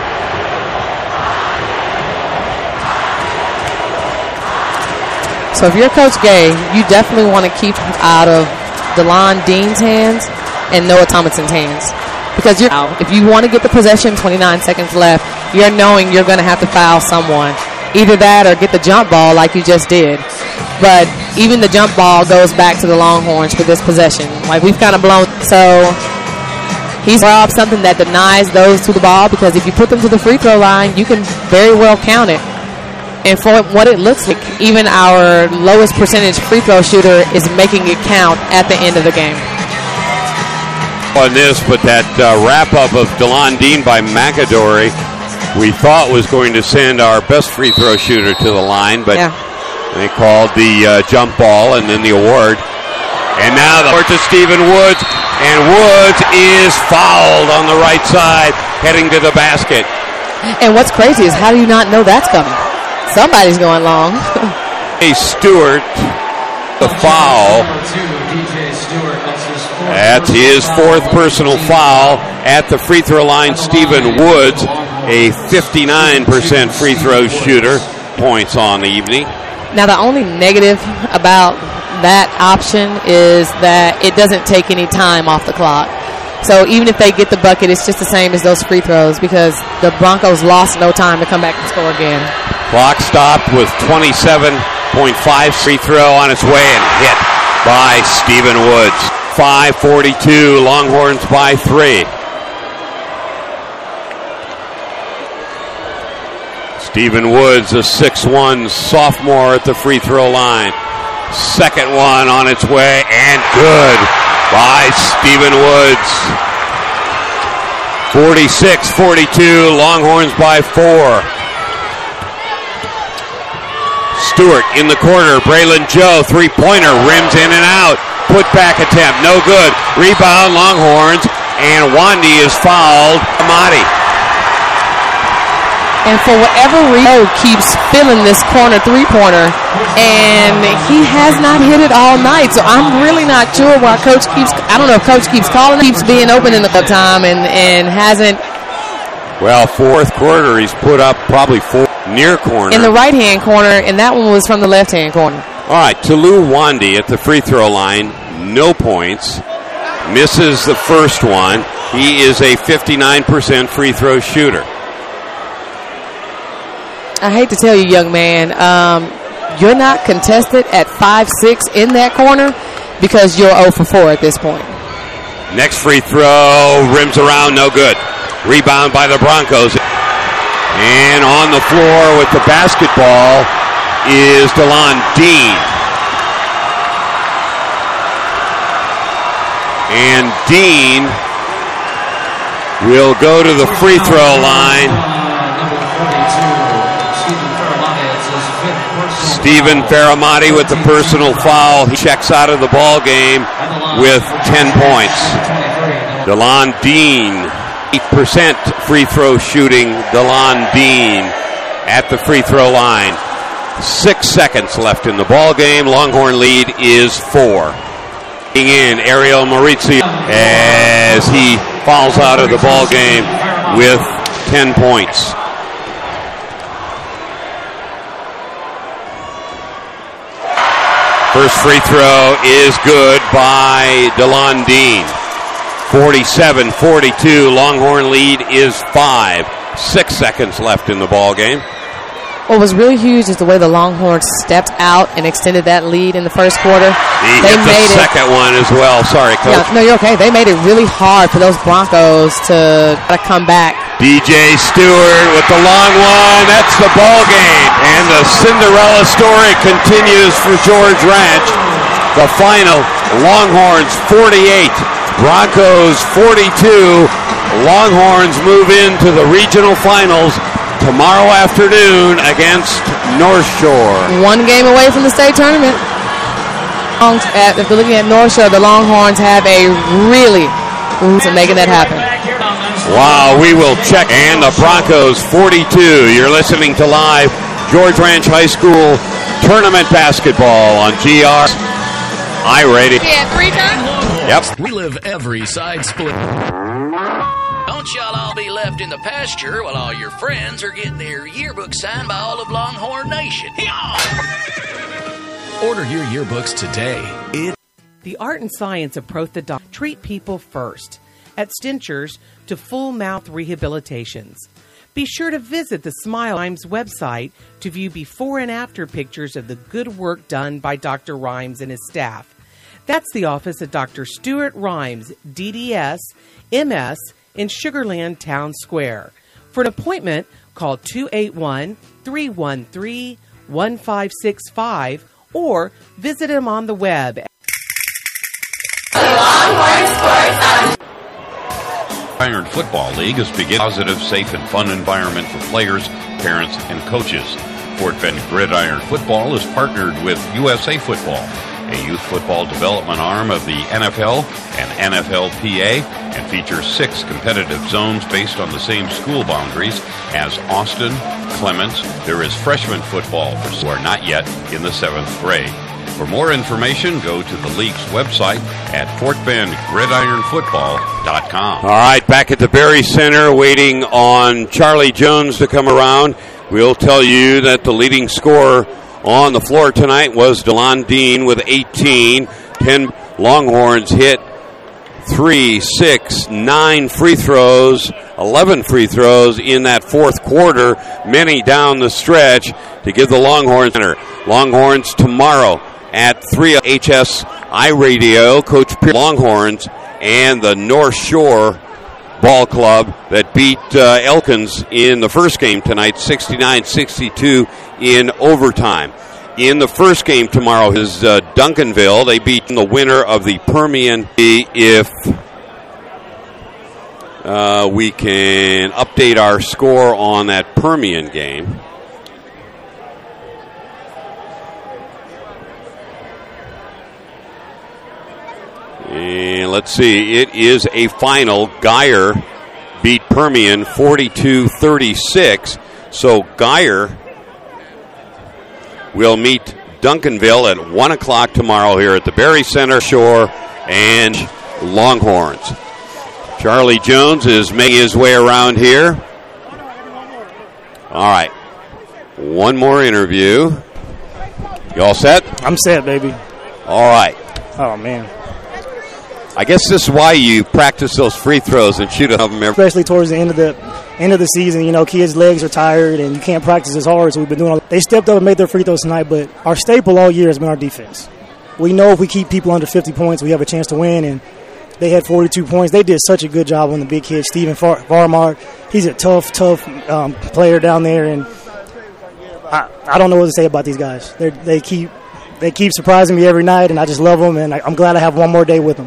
So if you're Coach Gay, you definitely want to keep out of DeLon Dean's hands and Noah Thomason's hands. Because if you want to get the possession, 29 seconds left, you're knowing you're going to have to foul someone. Either that or get the jump ball like you just did. But even the jump ball goes back to the Longhorns for this possession. Like, we've kind of blown. So he's robbed something that denies those to the ball, because if you put them to the free throw line, you can very well count it. And for what it looks like, even our lowest percentage free throw shooter is making it count at the end of the game. On this, but that wrap-up of DeLon Dean by McAdory, we thought was going to send our best free throw shooter to the line, but they called the jump ball and then the award. And now the award to Stephen Woods, and Woods is fouled on the right side, heading to the basket. And what's crazy is, how do you not know that's coming? Somebody's going long. Hey, Stewart, the foul. That's his fourth personal foul at the free throw line. Stephen Woods, a 59% free throw shooter, points on the evening. Now, the only negative about that option is that it doesn't take any time off the clock. So even if they get the bucket, it's just the same as those free throws, because the Broncos lost no time to come back and score again. Clock stopped with 27.5. Free throw on its way and hit by Stephen Woods. 5:42, Longhorns by 3. Stephen Woods, a 6'1" sophomore at the free throw line. Second one on its way, and good by Stephen Woods. 46-42, Longhorns by 4. Stewart in the corner, Braylon Joe, three-pointer, rims in and out. Put-back attempt, no good. Rebound, Longhorns, and Wandi is fouled. Amati. And for whatever reason, keeps filling this corner three-pointer, and he has not hit it all night. So I'm really not sure why Coach keeps, I don't know if Coach keeps calling, keeps being open in the time and hasn't. Well, fourth quarter, he's put up probably 4 near corner. In the right-hand corner, and that one was from the left-hand corner. All right, Tulu Wandi at the free throw line, no points. Misses the first one. He is a 59% free throw shooter. I hate to tell you, young man, you're not contested at 5'6" in that corner because you're 0 for 4 at this point. Next free throw, rims around, no good. Rebound by the Broncos. And on the floor with the basketball is DeLon Dean. And Dean will go to the free throw line. Stephen Faramati with the personal foul. He checks out of the ball game with 10 points. DeLon Dean, 8% free throw shooting. DeLon Dean at the free throw line. 6 seconds left in the ball game. Longhorn lead is 4. In Ariel Maurizio as he falls out of the ball game with 10 points. First free throw is good by DeLon Dean. 47-42. Longhorn lead is 5. 6 seconds left in the ball game. What was really huge is the way the Longhorns stepped out and extended that lead in the first quarter. He hit the second one as well. Sorry, Coach. Yeah, no, you're okay. They made it really hard for those Broncos to come back. DJ Stewart with the long one. That's the ball game. And the Cinderella story continues for George Ranch. The final, Longhorns 48, Broncos 42. Longhorns move into the regional finals tomorrow afternoon against North Shore. 1 game away from the state tournament. If you're looking at North Shore, the Longhorns have a really to making that happen. Wow, we will check. And the Broncos 42. You're listening to live George Ranch High School tournament basketball on GR iRadio. Yeah, 3 times? Yep. Relive every side split. Don't y'all all be left in the pasture while all your friends are getting their yearbook signed by all of Longhorn Nation. Order your yearbooks today. The art and science of Prothedon treat people first. At Stinchers to full mouth rehabilitations. Be sure to visit the Smile Rhymes website to view before and after pictures of the good work done by Dr. Rhymes and his staff. That's the office of Dr. Stuart Rhymes, DDS, MS, in Sugarland Town Square. For an appointment, call 281-313-1565 or visit him on the web. Iron Football League is beginning a positive, safe, and fun environment for players, parents, and coaches. Fort Bend Gridiron Football is partnered with USA Football, a youth football development arm of the NFL and NFLPA, and features 6 competitive zones based on the same school boundaries as Austin, Clements. There is freshman football for those who are not yet in the 7th grade. For more information, go to the league's website at FortBendGridironFootball.com. All right, back at the Berry Center, waiting on Charlie Jones to come around. We'll tell you that the leading scorer on the floor tonight was DeLon Dean with 18. 10 Longhorns hit 3, 6, 9 free throws, 11 free throws in that fourth quarter, many down the stretch to give the Longhorns center. Longhorns tomorrow at 3 HS iRadio. Coach Pierce, Longhorns and the North Shore Ball Club that beat Elkins in the first game tonight, 69-62 in overtime. In the first game tomorrow is Duncanville. They beat the winner of the Permian. If we can update our score on that Permian game. And let's see, it is a final. Geyer beat Permian 42-36. So Geyer will meet Duncanville at 1 o'clock tomorrow here at the Berry Center. Shore and Longhorns. Charlie Jones is making his way around here. All right. One more interview. You all set? I'm set, baby. All right. Oh, man. I guess this is why you practice those free throws and shoot them every. Especially towards the end of end of the season, kids' legs are tired and you can't practice as hard, so we've been doing all. They stepped up and made their free throws tonight, but our staple all year has been our defense. We know if we keep people under 50 points, we have a chance to win, and they had 42 points. They did such a good job on the big kid, Stephen Varmar. He's a tough player down there, and I don't know what to say about these guys. They keep surprising me every night, and I just love them, and I'm glad I have one more day with them.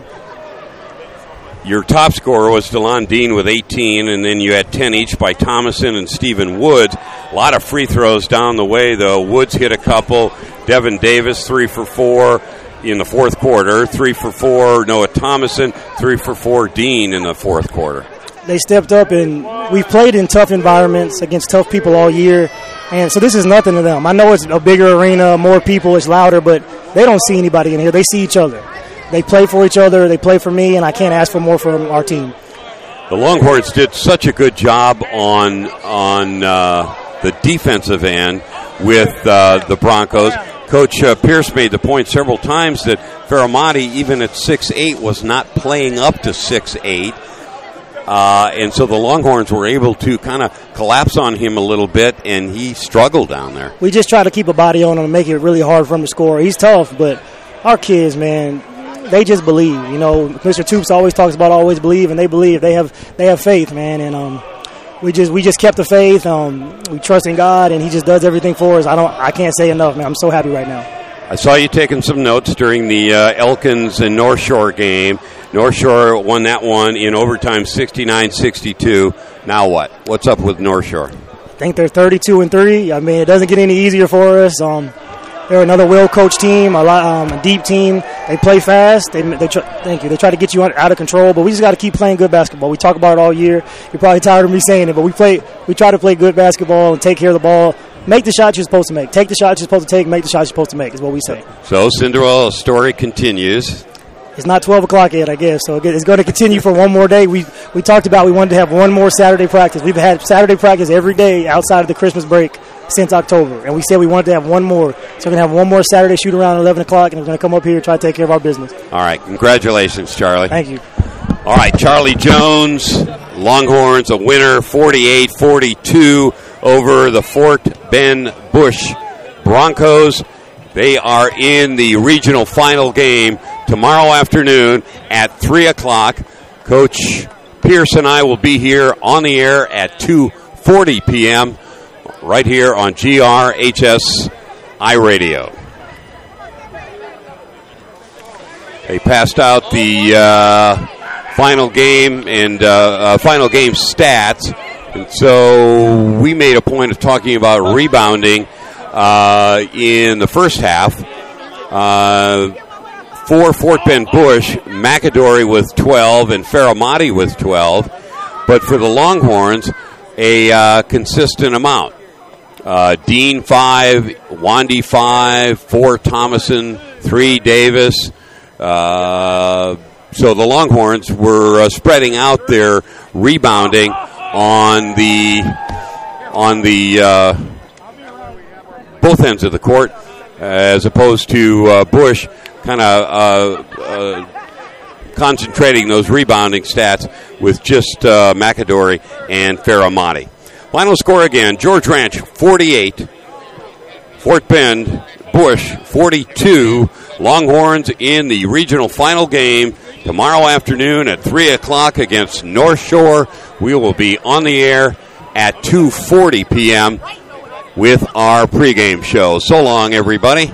Your top scorer was DeLon Dean with 18, and then you had 10 each by Thomason and Stephen Woods. A lot of free throws down the way, though. Woods hit a couple. Devin Davis, 3 for 4 in the fourth quarter. 3 for 4, Noah Thomason. 3 for 4, Dean in the fourth quarter. They stepped up, and we've played in tough environments against tough people all year, and so this is nothing to them. I know it's a bigger arena, more people, it's louder, but they don't see anybody in here. They see each other. They play for each other. They play for me, and I can't ask for more from our team. The Longhorns did such a good job on the defensive end with the Broncos. Coach Pierce made the point several times that Faramati, even at 6'8", was not playing up to 6'8". And so the Longhorns were able to kind of collapse on him a little bit, and he struggled down there. We just try to keep a body on him and make it really hard for him to score. He's tough, but our kids, man, they just believe. Mr. Toops always talks about always believe, and they believe. They have faith, man, and we just kept the faith. We trust in God, and He just does everything for us. I can't say enough, man. I'm so happy right now. I saw you taking some notes during the Elkins and North Shore game. North Shore won that one in overtime, 69-62. Now what? What's up with North Shore? I think they're 32-3. I mean, it doesn't get any easier for us. They're another well-coached team, a deep team. They play fast. Thank you. They try to get you out of control, but we just got to keep playing good basketball. We talk about it all year. You're probably tired of me saying it, but we try to play good basketball and take care of the ball. Make the shots you're supposed to make. Take the shots you're supposed to take. Make the shots you're supposed to make is what we say. So Cinderella story continues. It's not 12 o'clock yet, I guess, so it's going to continue for one more day. We talked about we wanted to have one more Saturday practice. We've had Saturday practice every day outside of the Christmas break since October, and we said we wanted to have one more. So we're going to have one more Saturday shoot around 11 o'clock, and we're going to come up here and try to take care of our business. All right. Congratulations, Charlie. Thank you. All right, Charlie Jones, Longhorns, a winner, 48-42 over the Fort Bend Bush Broncos. They are in the regional final game tomorrow afternoon at 3 o'clock. Coach Pierce and I will be here on the air at 2:40 p.m. right here on GRHS iRadio. They passed out the final game and final game stats, and so we made a point of talking about rebounding in the first half. For Fort Bend Bush, McAdory with 12 and Faramati with 12, but for the Longhorns, a consistent amount. Dean 5, Wandy 5, 4 Thomason, 3 Davis. So the Longhorns were spreading out their rebounding on the both ends of the court, as opposed to Bush kind of concentrating those rebounding stats with just McAdory and Faramati. Final score again, George Ranch 48, Fort Bend Bush 42. Longhorns in the regional final game tomorrow afternoon at 3 o'clock against North Shore. We will be on the air at 2:40 p.m. with our pregame show. So long, everybody.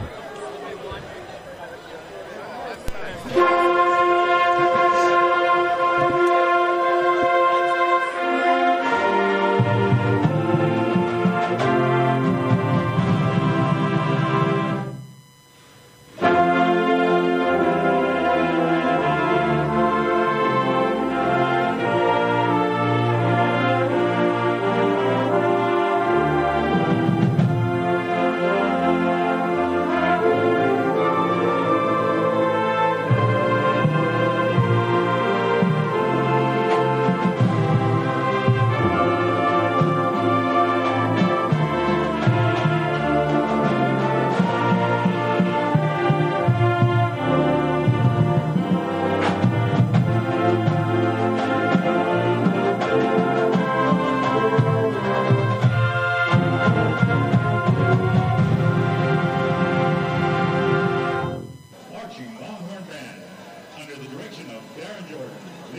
Marching Longhorn Band under the direction of Darren Jordan.